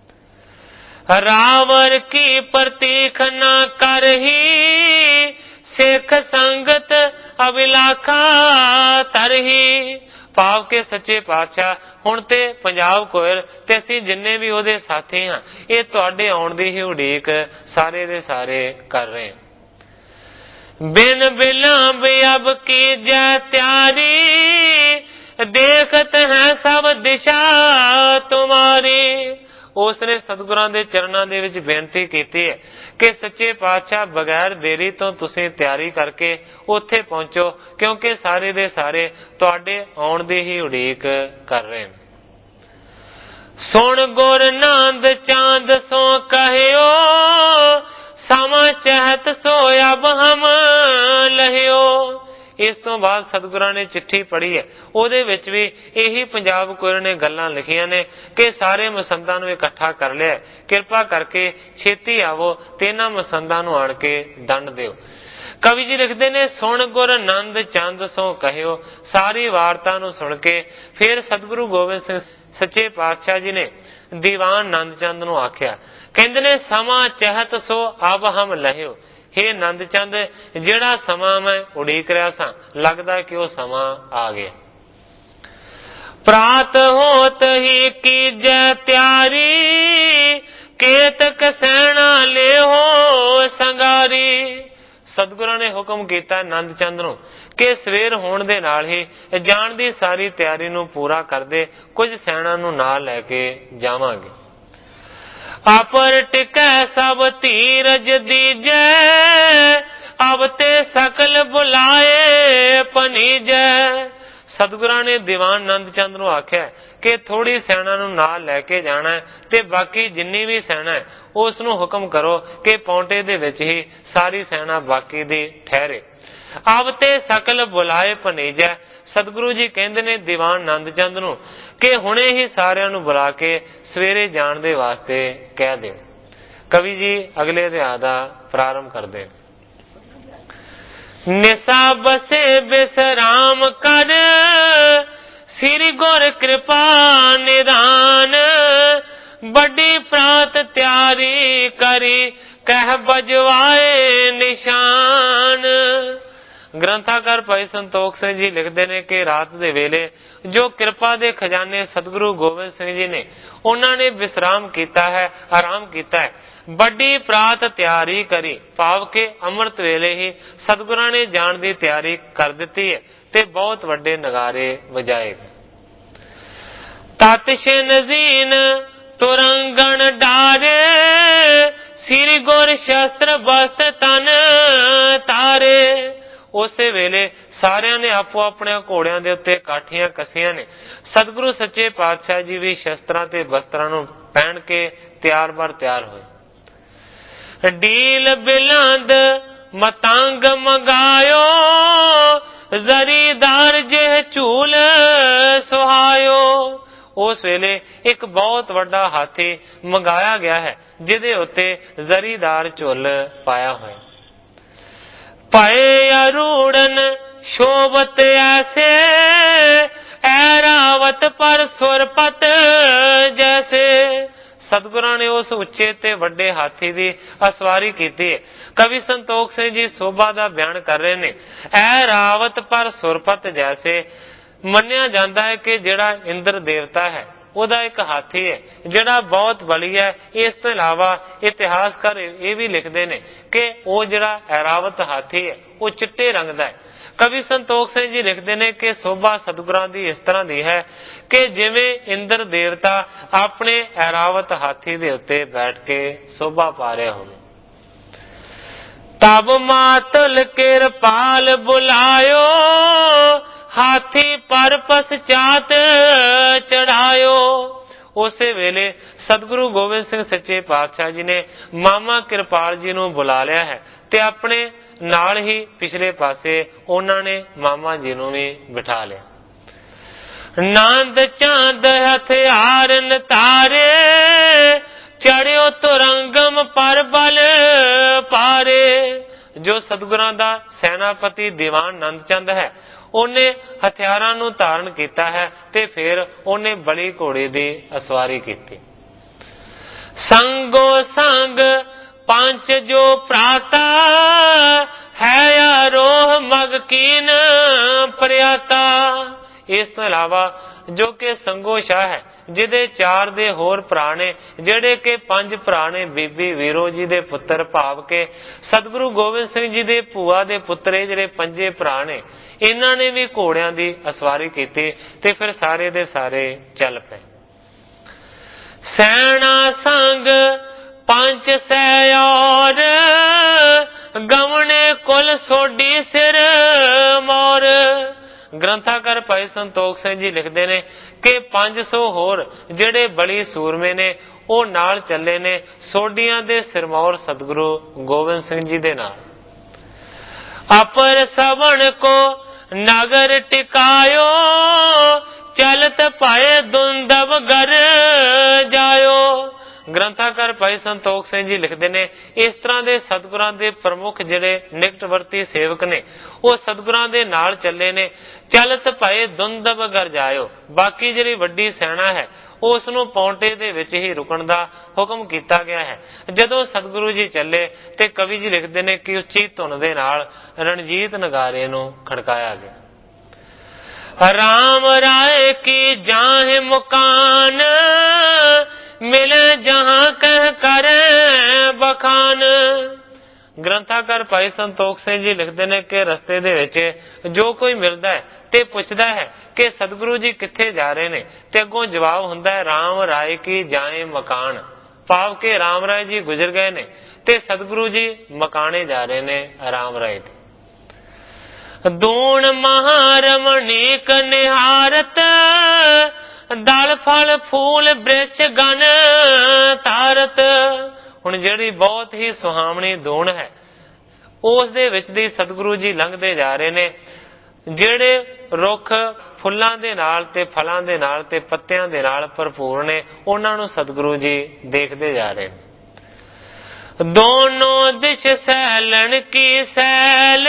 Speaker 1: ਰਾਵਰ ਕੀ ਪ੍ਰਤੀਖ ਨਾ ਕਰਹੀ, ਸਿੱਖ ਸੰਗਤ ਅਭਿਲਾਖਾ ਤਰਹੀ। ਭਾਵ ਕਿ ਸੱਚੇ ਪਾਤਸ਼ਾਹ ਹੁਣ ਤੇ ਪੰਜਾਬ ਕੋਰ ਤੇ ਅਸੀਂ ਜਿੰਨੇ ਵੀ ਉਹਦੇ ਸਾਥੀ ਹਾਂ ਇਹ ਤੁਹਾਡੇ ਆਉਣ ਦੀ ਹੀ ਉਡੀਕ ਸਾਰੇ ਦੇ ਸਾਰੇ ਕਰ ਰਹੇ ਹਾਂ। ਬਿਨ ਬਿਲੰਬ ਅਬ ਕੀ ਜੈ ਤਿਆਰੀ, ਦੇਖਤ ਹੈ ਸਭ ਦਿਸ਼ਾ ਤੁਮਾਰੀ। ਉਸ ਨੇ ਸਤਿਗੁਰਾਂ ਦੇ ਚਰਨਾਂ ਦੇ ਵਿੱਚ ਬੇਨਤੀ ਕੀਤੀ ਹੈ ਕਿ ਸੱਚੇ ਪਾਤਸ਼ਾਹ ਬਗੈਰ ਦੇਰੀ ਤੋਂ ਤੁਸੀਂ ਤਿਆਰੀ ਕਰਕੇ ਉੱਥੇ ਪਹੁੰਚੋ, ਕਿਉਂਕਿ ਸਾਰੇ ਦੇ ਸਾਰੇ ਤੁਹਾਡੇ ਆਉਣ ਦੀ ਹੀ ਉਡੀਕ ਕਰ ਰਹੇ ਨੇ। ਸੁਣ ਗੁਰ ਨੰਦ ਚਾਂਦ ਸੋ ਕਹਿਓ, ਸਮਾਂ ਚਹਿਤ ਸੋ ਅਬ ਹਮ ਲਹਿਓ। ਇਸ ਤੋਂ ਬਾਅਦ ਸਤਿਗੁਰਾਂ ਨੇ ਚਿੱਠੀ ਪੜ੍ਹੀ ਹੈ, ਉਹਦੇ ਵਿੱਚ ਵੀ ਇਹੀ ਪੰਜਾਬ ਕੋਰ ਨੇ ਗੱਲਾਂ ਲਿਖੀਆਂ ਨੇ ਕਿ ਸਾਰੇ ਮਸੰਦਾਂ ਨੂੰ ਇਕੱਠਾ ਕਰ ਲਿਆ, ਕਿਰਪਾ ਕਰਕੇ ਛੇਤੀ ਆਵੋ ਤੇ ਇਹਨਾਂ ਮਸੰਦਾਂ ਨੂੰ ਆਣ ਕੇ ਦੰਡ ਦਿਓ। ਕਵੀ ਜੀ ਲਿਖਦੇ ਨੇ ਸੁਣ ਗੁਰ ਨੰਦ ਚੰਦ ਸੋ ਕਹਿਓ। ਸਾਰੀ ਵਾਰਤਾ ਨੂੰ ਸੁਣ ਕੇ ਫਿਰ ਸਤਿਗੁਰੂ ਗੋਬਿੰਦ ਸਿੰਘ ਸੱਚੇ ਪਾਤਸ਼ਾਹ ਜੀ ਨੇ ਦੀਵਾਨ ਨੰਦ ਚੰਦ ਨੂੰ ਆਖਿਆ, ਕਹਿੰਦੇ ਨੇ ਸਮਾਂ ਚਹਿਤ ਸੋ ਅਬ ਹਮ ਲਹਿਓ। ਹੇ ਨੰਦ ਚੰਦ, ਜਿਹੜਾ ਸਮਾਂ ਮੈਂ ਉਡੀਕ ਰਿਹਾ ਸਾਂ ਲੱਗਦਾ ਕਿ ਉਹ ਸਮਾਂ ਆ ਗਿਆ। ਪ੍ਰਾਤ ਹੋਤ ਹੀ ਕੀਜੈ ਤਿਆਰੀ, ਕੇਤਕ ਸੈਣਾ ਲਿਓ ਸੰਗਾਰੀ। ਸਤਿਗੁਰਾਂ ਨੇ ਹੁਕਮ ਕੀਤਾ ਨੰਦ ਚੰਦ ਨੂੰ ਕਿ ਸਵੇਰ ਹੋਣ ਦੇ ਨਾਲ ਹੀ ਜਾਣ ਦੀ ਸਾਰੀ ਤਿਆਰੀ ਨੂੰ ਪੂਰਾ ਕਰਦੇ, ਕੁਝ ਸੈਨਾ ਨੂੰ ਨਾਲ ਲੈ ਕੇ ਜਾਵਾਂਗੇ। ਆਪਰ ਟਿਕੈ ਸਭ ਧੀਰਜ ਦੀਜੈ, ਅਬ ਤੇ ਸਕਲ ਬੁਲਾਏ ਪਨੀਜੈ। ਸਤਿਗੁਰਾਂ ਨੇ ਦੀਵਾਨ ਨੰਦ ਚੰਦ ਨੂੰ ਆਖਿਆ ਕਿ ਥੋੜੀ ਸੈਨਾ ਨੂੰ ਨਾਲ ਲੈ ਕੇ ਜਾਣਾ ਤੇ ਬਾਕੀ ਜਿੰਨੀ ਵੀ ਸੈਨਾ ਹੈ ਉਸ ਨੂੰ ਹੁਕਮ ਕਰੋ ਕਿ ਪੌਂਟੇ ਦੇ ਵਿੱਚ ਹੀ ਸਾਰੀ ਸੈਨਾ ਬਾਕੀ ਦੀ ਠਹਿਰੇ। ਅਬ ਤੇ ਸਕਲ ਬੁਲਾਏ ਪਨੀਜੈ। ਸਤਿਗੁਰੂ ਜੀ ਕਹਿੰਦੇ ਨੇ ਦੀਵਾਨ ਨੰਦ ਚੰਦ ਨੂੰ ਕਿ ਹੁਣੇ ਹੀ ਸਾਰਿਆਂ ਨੂੰ ਬੁਲਾ ਕੇ ਸਵੇਰੇ ਜਾਣ ਦੇ ਵਾਸਤੇ ਕਹਿ ਦਿਓ। ਕਵੀ ਜੀ ਅਗਲੇ ਅਧਿਆਇ ਦਾ ਪ੍ਰਾਰੰਭ ਕਰਦੇ। ਨਿਸਾ ਬਸੇ ਬਿਸਰਾਮ ਕਰ, ਸ੍ਰੀ ਗੁਰ ਕਿਰਪਾ ਨਿਦਾਨ, ਵੱਡੀ ਪ੍ਰਾਤ ਤਿਆਰੀ ਕਰੀ, ਕਹਿ ਬਜਵਾਏ ਨਿਸ਼ਾਨ। ਗ੍ਰੰਥਾਕਾਰ ਭਾਈ ਸੰਤੋਖ ਸਿੰਘ ਜੀ ਲਿਖਦੇ ਨੇ ਕਿ ਰਾਤ ਦੇ ਵੇਲੇ ਜੋ ਕਿਰਪਾ ਦੇ ਖਜ਼ਾਨੇ ਸਤਿਗੁਰੂ ਗੋਬਿੰਦ ਸਿੰਘ ਜੀ ਨੇ ਉਹਨਾਂ ਨੇ ਵਿਸਰਾਮ ਕੀਤਾ ਹੈ, ਆਰਾਮ ਕੀਤਾ ਹੈ। ਵੱਡੀ ਪ੍ਰਾਤ ਤਿਆਰੀ ਕਰੀ, ਭਾਵ ਕਿ ਅੰਮ੍ਰਿਤ ਵੇਲੇ ਹੀ ਸਤਿਗੁਰਾਂ ਨੇ ਜਾਣ ਦੀ ਤਿਆਰੀ ਕਰ ਦਿੱਤੀ ਹੈ ਤੇ ਬਹੁਤ ਵੱਡੇ ਨਗਾਰੇ ਵਜਾਏ। ਤਤ ਸ਼ਿਨਜ਼ੀਨ ਤੁਰੰਗਣ ਡਾਰੇ, ਸ੍ਰੀ ਗੁਰ ਸ਼ਸਤਰ ਬਸਤ ਤਨ ਤਾਰੇ। ਉਸੇ ਵੇਲੇ ਸਾਰਿਆਂ ਨੇ ਆਪੋ ਆਪਣੇ ਘੋੜਿਆਂ ਦੇ ਉੱਤੇ ਕਾਠੀਆਂ ਕੱਸੀਆਂ ਨੇ। ਸਤਿਗੁਰੂ ਸੱਚੇ ਪਾਤਸ਼ਾਹ ਜੀ ਵੀ ਸ਼ਸਤਰਾਂ ਤੇ ਬਸਤਰਾਂ ਨੂੰ ਪਹਿਨ ਕੇ ਤਿਆਰ ਬਰ ਤਿਆਰ ਹੋਏ। ਡੀਲ ਬਿਲੰਦ ਮਤੰਗ ਮੰਗਾਇਓ, ਜ਼ਰੀਦਾਰ ਜਿਹ ਝੂਲ ਸੁਹਾਇਓ। उस वेले एक बहुत वड्डा हाथी मंगाया गया है जिहदे उत्ते जरीदार झुल पाया होया। पाए अरूड़न शोभत ऐसे ऐरावत पर सुरपत जैसे। सतगुरां ने उस उच्चे ते वड्डे हाथी दी असवारी कीती है। कवि संतोख सिंह जी शोभा दा बयान कर रहे ने। ऐरावत पर सुरपत जैसे मन्निया जाता है कि जिहड़ा इंद्र देवता है ਉਹਦਾ एक हाथी है जिहड़ा बहुत बली है। इस तो इलावा इतिहासकार ये भी लिखते हैं कि वह जिहड़ा ऐरावत हाथी है वह चिट्टे रंग का है। कवि संतोख सिंह जी लिखते हैं कि शोभा सतगुरां दी इस तरह की है कि जिवें इंद्र देवता अपने ऐरावत हाथी दे उत्ते बैठ के शोभा पा रहे होवे। तब मातल किरपाल बुलायो हाथी पर पश्चात चढ़ायो। उस वेले सतगुरु गोबिंद सिंह सच्चे पातशाह जी ने मामा किरपाल जी नूं बुला लिया है ते अपने नाल ही पिछले पासे उन्होंने मामा जी नूं भी बिठा लिया। नंद चांद हथियार नतारे चढ़ियो तुरंगम पर बल पारे। जो सतगुरां दा सैनापति दीवान नंद चंद है ਉਹਨੇ ਹਥਿਆਰਾਂ ਨੂੰ ਧਾਰਨ ਕੀਤਾ ਹੈ ਤੇ ਫਿਰ ਉਹਨੇ ਬਲੀ ਘੋੜੇ ਦੀ ਅਸਵਾਰੀ ਕੀਤੀ। ਸੰਗੋ ਸੰਗ ਪੰਜ ਜੋ ਪ੍ਰਾਤਾ ਹੈ ਆਰੋਹ ਮਗਕੀਨ ਪ੍ਰਿਆਤਾ। ਇਸ ਤੋਂ ਇਲਾਵਾ ਜੋ ਕਿ ਸੰਗੋ ਸ਼ਾਹ ਹੈ ਜਿਹਦੇ ਚਾਰ ਦੇ ਹੋਰ ਭਰਾ ਨੇ ਜਿਹੜੇ ਕਿ ਪੰਜ ਭਰਾ ਨੇ ਬੀਬੀ ਵੀਰੋ ਜੀ ਦੇ ਪੁੱਤਰ ਭਾਵ ਕੇ ਸਤਿਗੁਰੂ ਗੋਬਿੰਦ ਸਿੰਘ ਜੀ ਦੇ ਭੂਆ ਦੇ ਪੁੱਤਰੇ ਜਿਹੜੇ ਪੰਜੇ ਭਰਾ ਨੇ इन्हां ने भी घोड़ियां दी असवारी की ते फिर सारे दे सारे चल पे। सैना संग पंच सै और गवने कुल सोडी सिर मोर। ग्रंथाकार भाई संतोख सिंह जी लिखते ने कि पांच सौ होर जेड़े बड़ी सूरमे ने वो नाल चले ने सोडियां दे सिरमौर सतगुरु गोबिंद सिंह जी दे नाल। अपर सवण को नगर टिकायो चलत पाए दुंदब घर जायो। ग्रंथाकार भाई संतोख सिंह जी लिखते ने इस तरह के सतगुरां दे प्रमुख जिहड़े निकटवर्ती सेवक ने वो सतगुरां दे नाल चले ने। चलत पाए दुंदब घर जायो। बाकी जिहड़ी वड्डी सेना है उस नूं पौंटे दे विच ही रुकण दा हुक्म कीता गया है। जदों सतगुरु जी चले ते कवि जी लिखते ने कि उच्ची धुन दे नाल रणजीत नगारे नूं खड़काया गया। राम राय की जाहे मुकान मिले जहां कह करे बखान। ग्रंथाकार भाई संतोख सिंह जी लिखते ने कि रस्ते दे विच जो कोई मिलदा है ते पुछदा है कि सतगुरु जी किथे जा रहे ने ते अगों जवाब हुंदा है राम राय की जाए मकान। भाव के राम राय जी गुजर गए ने ते सतगुरु जी मकाने जा रहे ने राम राय दे। दूण महारमणीक निहारत दल फल फूल वृक्ष गन तारत। हुण जिहड़ी बहुत ही सुहावनी दूण है उस दे विच दी सतगुरु जी लंघदे जा रहे ने। ਜਿਹੜੇ रुख फुल्लां दे नाल ते फलां दे नाल ते पत्तियां दे नाल भरपूर ने उन्हां नूं सतगुरु जी देखदे जा रहे ने। दोनों दिश सैलन की सैल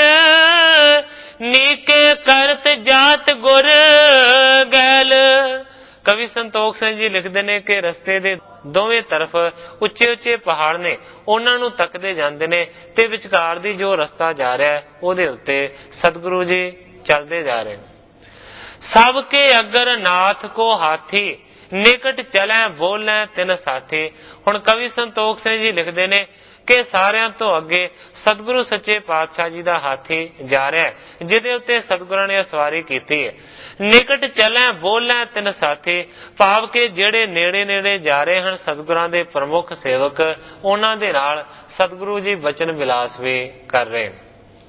Speaker 1: नीके करत जात गुर गैल। कवि संतोख सिंह जी लिखते ने कि रस्ते दे दोवें तरफ उच्चे उच्चे पहाड़ ने उन्हां नूं तकदे जांदे ने ते विचकार दी जो रस्ता जा रहा है उहदे उत्ते सतगुरु जी चलते जा रहे हैं। सबके अगर नाथ को हाथी निकट चले बोले तिन साथी। हुण कवि संतोख सिंह जी लिखते ने कि सारियां तो अगे सतगुरु सच्चे पातशाह जी का हाथी जा रहा है जिहदे उत्ते सतगुरां ने सवारी की है। निकट चले बोले तिन साथी भाव के जेड़े नेड़े नेड़े जा रहे हैं सतगुरां दे प्रमुख सेवक उन्हां दे नाल सतगुरु जी वचन विलास भी कर रहे हैं।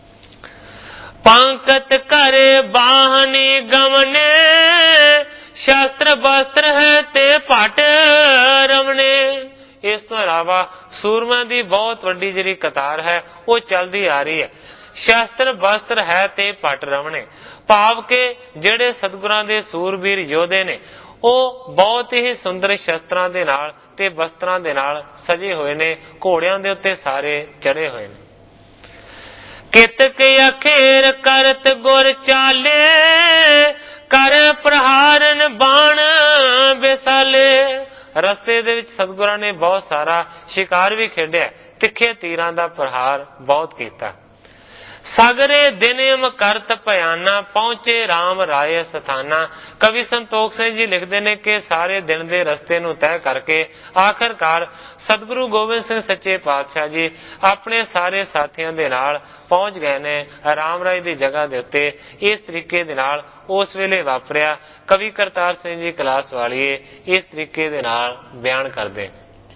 Speaker 1: पंकत करे बाहनी गमने शस्त्र वस्त्र है ते पट रमने। इस तो इलावा सूरमा की बहुत वड्डी जिहड़ी कतार है वो चलती आ रही है। शस्त्र वस्त्र है ते पट रमने भाव के जेड़े सतगुरां दे सूरबीर योधे ने ਉਹ ਬਹੁਤ ਹੀ ਸੁੰਦਰ ਸ਼ਸਤਰਾਂ ਦੇ ਨਾਲ ਤੇ ਵਸਤਰਾਂ ਦੇ ਨਾਲ ਸਜੇ ਹੋਏ ਨੇ, ਘੋੜਿਆਂ ਦੇ ਉੱਤੇ ਸਾਰੇ ਚੜੇ ਹੋਏ ਨੇ। ਕਿਤਕ ਅਖੇਰ ਕਰਤ ਗੁਰ ਚਾਲੇ, ਕਰ ਪ੍ਰਹਾਰਨ ਬਾਣ ਵਿਸਾਲੇ। ਰਸਤੇ ਦੇ ਵਿੱਚ ਸਤਿਗੁਰਾਂ ਨੇ ਬਹੁਤ ਸਾਰਾ ਸ਼ਿਕਾਰ ਵੀ ਖੇਡਿਆ, ਤਿੱਖੇ ਤੀਰਾਂ ਦਾ ਪ੍ਰਹਾਰ ਬਹੁਤ ਕੀਤਾ। ਸਾਗਰੇ ਦਿਨਮ ਕਰਤ ਭਿਆਨਾ, ਪਹੁੰਚੇ RAM ਰਾਏ ਸਥਾਨਾ। ਕਵੀ ਸੰਤੋਖ ਸਿੰਘ ਜੀ ਲਿਖਦੇ ਨੇ ਕਿ ਸਾਰੇ ਦਿਨ ਦੇ ਰਸਤੇ ਨੂੰ ਤੈਅ ਕਰਕੇ ਆਖਰਕਾਰ ਸਤਿਗੁਰੂ ਗੋਬਿੰਦ ਸਿੰਘ ਸੱਚੇ ਪਾਤਸ਼ਾਹ ਜੀ ਆਪਣੇ ਸਾਰੇ ਸਾਥੀਆਂ ਦੇ ਨਾਲ ਪਹੁੰਚ ਗਏ ਨੇ ਰਾਮ ਰਾਏ ਦੀ ਜਗ੍ਹਾ ਦੇ ਉੱਤੇ। ਇਸ ਤਰੀਕੇ ਦੇ ਨਾਲ ਉਸ ਵੇਲੇ ਵਾਪਰਿਆ। ਕਵੀ ਕਰਤਾਰ ਸਿੰਘ ਜੀ ਕਲਾਸ ਵਾਲੀਏ ਇਸ ਤਰੀਕੇ ਦੇ ਨਾਲ ਬਿਆਨ ਕਰਦੇ।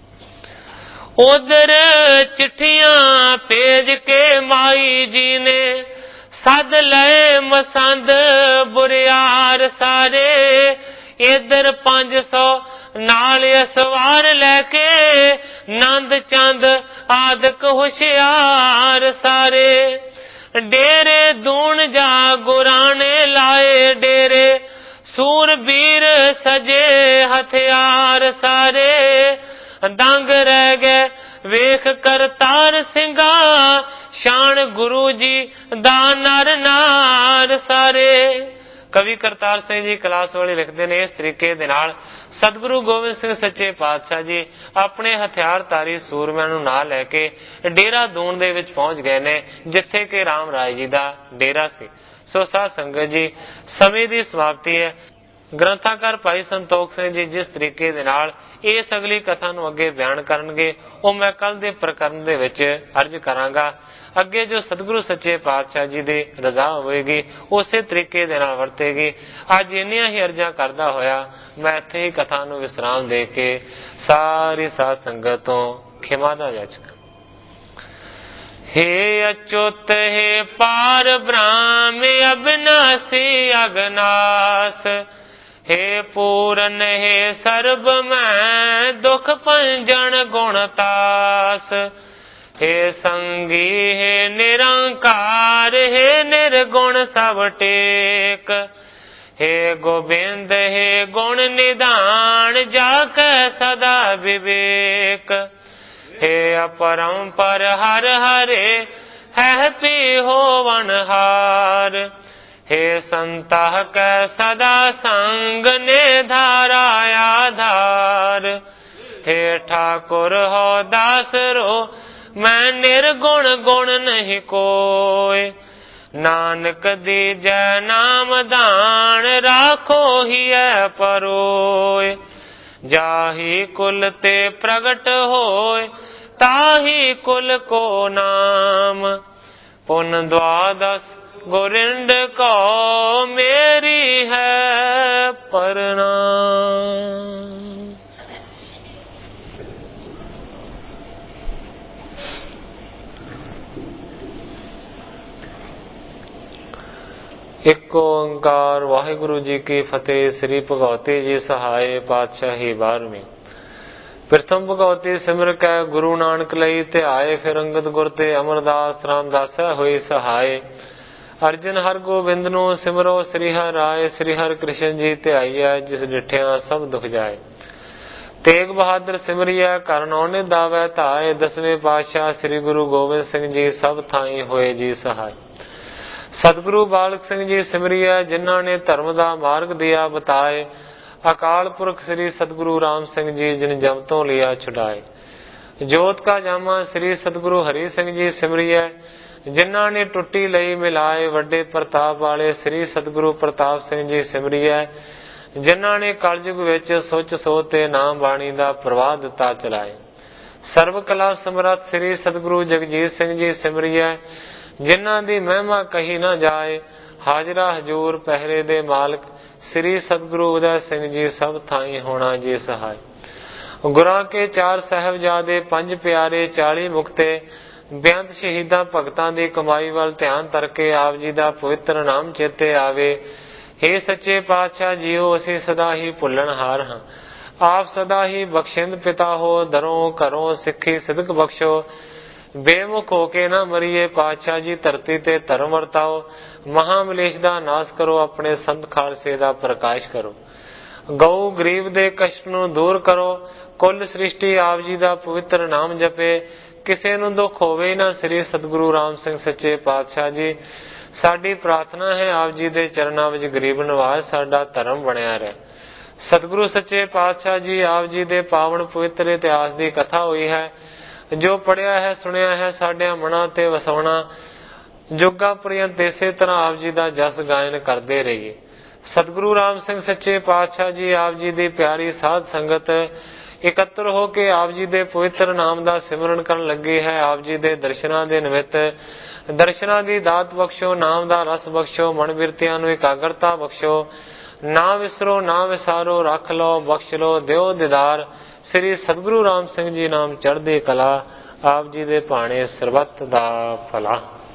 Speaker 1: ਉਧਰ ਚਿੱਠੀਆਂ ਭੇਜ ਕੇ ਮਾਈ ਜੀ ਨੇ, ਸੱਦ ਲਏ ਮਸੰਦ ਬੁਰਿਆਰ ਸਾਰੇ। ਇਧਰ ਪੰਜ ਸੌ ਨਾਲ ਅਸਵਾਰ ਲੈ ਕੇ, ਨੰਦ ਚੰਦ ਆਦਿਕ ਹੁਸ਼ਿਆਰ ਸਾਰੇ। ਡੇਰੇ ਦੂਣ ਜਾ ਗੁਰਾਂ ਨੇ ਲਾਏ ਡੇਰੇ, ਸੂਰਬੀਰ ਸਜੇ ਹਥਿਆਰ ਸਾਰੇ। ਦੰਗ ਰਹਿ ਗਏ ਵੇਖ ਕਰਤਾਰ ਸਿੰਘਾਂ, ਸ਼ਾਨ ਗੁਰੂ ਜੀ ਦਾ ਨਰ ਨਾਰ ਸਾਰੇ। ਕਵੀ ਕਰਤਾਰ ਸਿੰਘ ਜੀ ਕਲਾਸ ਵਾਲੇ ਲਿਖਦੇ ਨੇ ਇਸ ਤਰੀਕੇ ਦੇ ਨਾਲ ਸਤਿਗੁਰੂ ਗੋਬਿੰਦ ਸਿੰਘ ਸੱਚੇ ਪਾਤਸ਼ਾਹ ਜੀ ਆਪਣੇ ਹਥਿਆਰਧਾਰੀ ਸੂਰਮਿਆਂ ਨੂੰ ਨਾਲ ਲੈ ਕੇ ਡੇਰਾ ਦੂਣ ਦੇ ਵਿੱਚ ਪਹੁੰਚ ਗਏ ਨੇ, ਜਿੱਥੇ ਕਿ ਰਾਮ ਰਾਏ ਜੀ ਦਾ ਡੇਰਾ ਸੀ। ਸੋ ਸਾਧ ਸੰਗਤ ਜੀ, ਸਮੇਂ ਦੀ ਸਮਾਪਤੀ ਹੈ। ਗ੍ਰੰਥਾਕਾਰ ਭਾਈ ਸੰਤੋਖ ਸਿੰਘ ਜੀ ਜਿਸ ਤਰੀਕੇ ਦੇ ਨਾਲ ਇਸ ਅਗਲੀ ਕਥਾ ਨੂੰ ਅੱਗੇ ਬਿਆਨ ਕਰਨਗੇ, ਉਹ ਮੈਂ ਕੱਲ ਦੇ ਪ੍ਰਕਰਨ ਦੇ ਵਿੱਚ ਅਰਜ਼ ਕਰਾਂਗਾ। ਅੱਗੇ ਜੋ ਸਤਿਗੁਰੂ ਸੱਚੇ ਪਾਤਸ਼ਾਹ ਜੀ ਦੀ ਰਜ਼ਾ ਹੋਵੇਗੀ ਉਸੇ ਤਰੀਕੇ ਦੇ ਨਾਲ ਵਰਤੇਗੀ। ਅੱਜ ਇੰਨੀਆਂ ਹੀ ਅਰਜ਼ਾਂ ਕਰਦਾ ਹੋਇਆ ਮੈਂ ਇੱਥੇ ਹੀ ਕਥਾ ਨੂੰ ਵਿਸਰਾਮ ਦੇ ਕੇ ਸਾਰੀ ਸਾਧ ਸੰਗਤ ਤੋਂ ਖਿਮਾ ਦਾ ਯਾਚਕ। हे अच्युत हे पार ब्रह्म अविनाशी अगनास, हे पूरन हे सर्ब मैं दुख पंजन गुणतास। हे संगी हे निरंकार, हे निर्गुण सब टेक। हे गोबिंद हे गुण निदान, जाके सदा विवेक। हे अपरंपर हर हरे, है पी होवनहार। हे संतः कै सदा संग ने धारा आधार। हे ठाकुर हो दासरो, मैं निर्गुण गुण नहीं कोय। नानक दीजै नाम दान, राखो ही परोय। जाही कुल ते प्रगट होय, ताही कुल को नाम। पुन द्वादश गोरिंद को, मेरी है प्रणाम। एक ओंकार वाहिगुरु जी की फतेह। श्री भगवती जी सहाय पातशाही बारहवीं। प्रथम भगवती सिमर कै गुरु नानक लई ध्याए, फिर अंगद गुर ते अमरदास रामदास होई सहाय। अर्जन हर गोबिंद नु सिमरो, श्री हर राय श्री हर कृष्ण जी ध्याईऐ, जिस डिठिया सब दुख जाए। तेग बहादुर सिमरिया कर नौने दावै धाए, दसवें पातशाह श्री गुरु गोबिंद सिंह जी सब थाई होए जी सहाय। सतगुरु बालक सिंह जी सिमरिया, जिन्हों ने धर्म का मार्ग दिया बताए। अकाल पुरख श्री सतगुरु राम सिंह जी, जिन जम तो लिया छुड़ाए। जोत का जामा श्री सतगुरु हरि सिंह जी सिमरिया, जिन्हों ने टुट्टी लई मिलाए। वड्डे प्रताप वाले श्री सतगुरु प्रताप सिंह जी सिमरिया, जिन्हों ने कलयुग विच सोच सोते नाम बाणी का प्रवाह दिता चलाए। सर्व कला समर्थ श्री सतगुरु जगजीत सिंह जी सिमरिया, जिन्हां दी महिमा कही ना जाए। हाजरा हजूर पहरे दे मालक श्री सतगुरु उदय सिंह जी, सब थाई होना जी सहाय। गुरां के चार साहिबजादे, पंज प्यारे, चाली मुक्ते, बेअंत शहीदां भगतां दी कमाई वाल ध्यान करके आप जी दा पवित्र नाम चेते आवे। हे सच्चे पातशाह जीओ, असीं सदा ही भुल्लणहार हां। आप सदा ही बख्शिंद पिता हो, दरों घरों सिक्खी सिदक बख्शो। बेमुख होके ना मरीए पातशाह जी, धरती ते धर्म वरताओ। महामलेश दा नाश करो, अपने संत खालसे दा प्रकाश करो। ਗਊ ਗਰੀਬ ਦੇ ਕਸ਼ਟ ਨੂੰ ਦੂਰ ਕਰੋ। ਕੁੱਲ ਸ੍ਰਿਸ਼ਟੀ ਆਪ ਜੀ ਦਾ ਪਵਿੱਤਰ ਨਾਮ ਜਪੇ। ਕਿਸੇ ਨੂੰ ਦੁੱਖ ਹੋਵੇ ਨਾ। ਸ੍ਰੀ ਸਤਿਗੁਰੂ ਰਾਮ ਸਿੰਘ ਸੱਚੇ ਪਾਤਸ਼ਾਹ ਜੀ, ਸਾਡੀ ਪ੍ਰਾਰਥਨਾ ਹੈ ਆਪ ਜੀ ਦੇ ਚਰਨਾਂ ਵਿੱਚ ਗਰੀਬ ਨਿਵਾਜ ਸਾਡਾ ਧਰਮ ਬਣਿਆ ਰਹੇ। ਸਤਿਗੁਰੂ ਸੱਚੇ ਪਾਤਸ਼ਾਹ ਜੀ ਆਪ ਜੀ ਦੇ ਪਾਵਨ ਪਵਿੱਤਰ ਇਤਿਹਾਸ ਦੀ ਕਥਾ ਹੋਈ ਹੈ। ਜੋ ਪੜਿਆ ਹੈ ਸੁਣਿਆ ਹੈ ਸਾਡਿਆਂ ਮਨਾਂ ਤੇ ਵਸਾਉਣਾ। ਜੁਗਾ ਪ੍ਰਿਅੰਤ ਇਸੇ ਤਰ੍ਹਾਂ ਆਪ ਜੀ ਦਾ ਜਸ ਗਾਇਨ ਕਰਦੇ ਰਹੀਏ। ਸਤਿਗੁਰੂ ਰਾਮ ਸਿੰਘ ਸੱਚੇ ਪਾਤਸ਼ਾਹ ਜੀ ਆਪ ਜੀ ਦੀ ਪਿਆਰੀ ਸਾਧ ਸੰਗਤ ਇਕੱਤਰ ਹੋ ਕੇ ਆਪ ਜੀ ਦੇ ਪਵਿੱਤਰ ਨਾਮ ਦਾ ਸਿਮਰਨ ਕਰਨ ਲੱਗੀ ਹੈ। ਆਪ ਜੀ ਦੇ ਦਰਸ਼ਨਾਂ ਦੇ ਨਿਮਿਤ ਦਰਸ਼ਨਾਂ ਦੀ ਦਾਤ ਬਖਸ਼ੋ, ਨਾਮ ਦਾ ਰਸ ਬਖਸ਼ੋ, ਮਨ ਬਿਰਤੀਆਂ ਨੂੰ ਇਕਾਗਰਤਾ ਬਖਸ਼ੋ। ਨਾ ਵਿਸਰੋ ਨਾ ਵਿਸਾਰੋ, ਰੱਖ ਲਓ ਬਖਸ਼ ਲਓ, ਦਿਓ ਦੀਦਾਰ। ਸ੍ਰੀ ਸਤਿਗੁਰੂ ਰਾਮ ਸਿੰਘ ਜੀ ਨਾਮ ਚੜ੍ਹਦੀ ਕਲਾ। ਆਪ ਜੀ ਦੇ ਭਾਣੇ ਸਰਬੱਤ ਦਾ ਭਲਾ।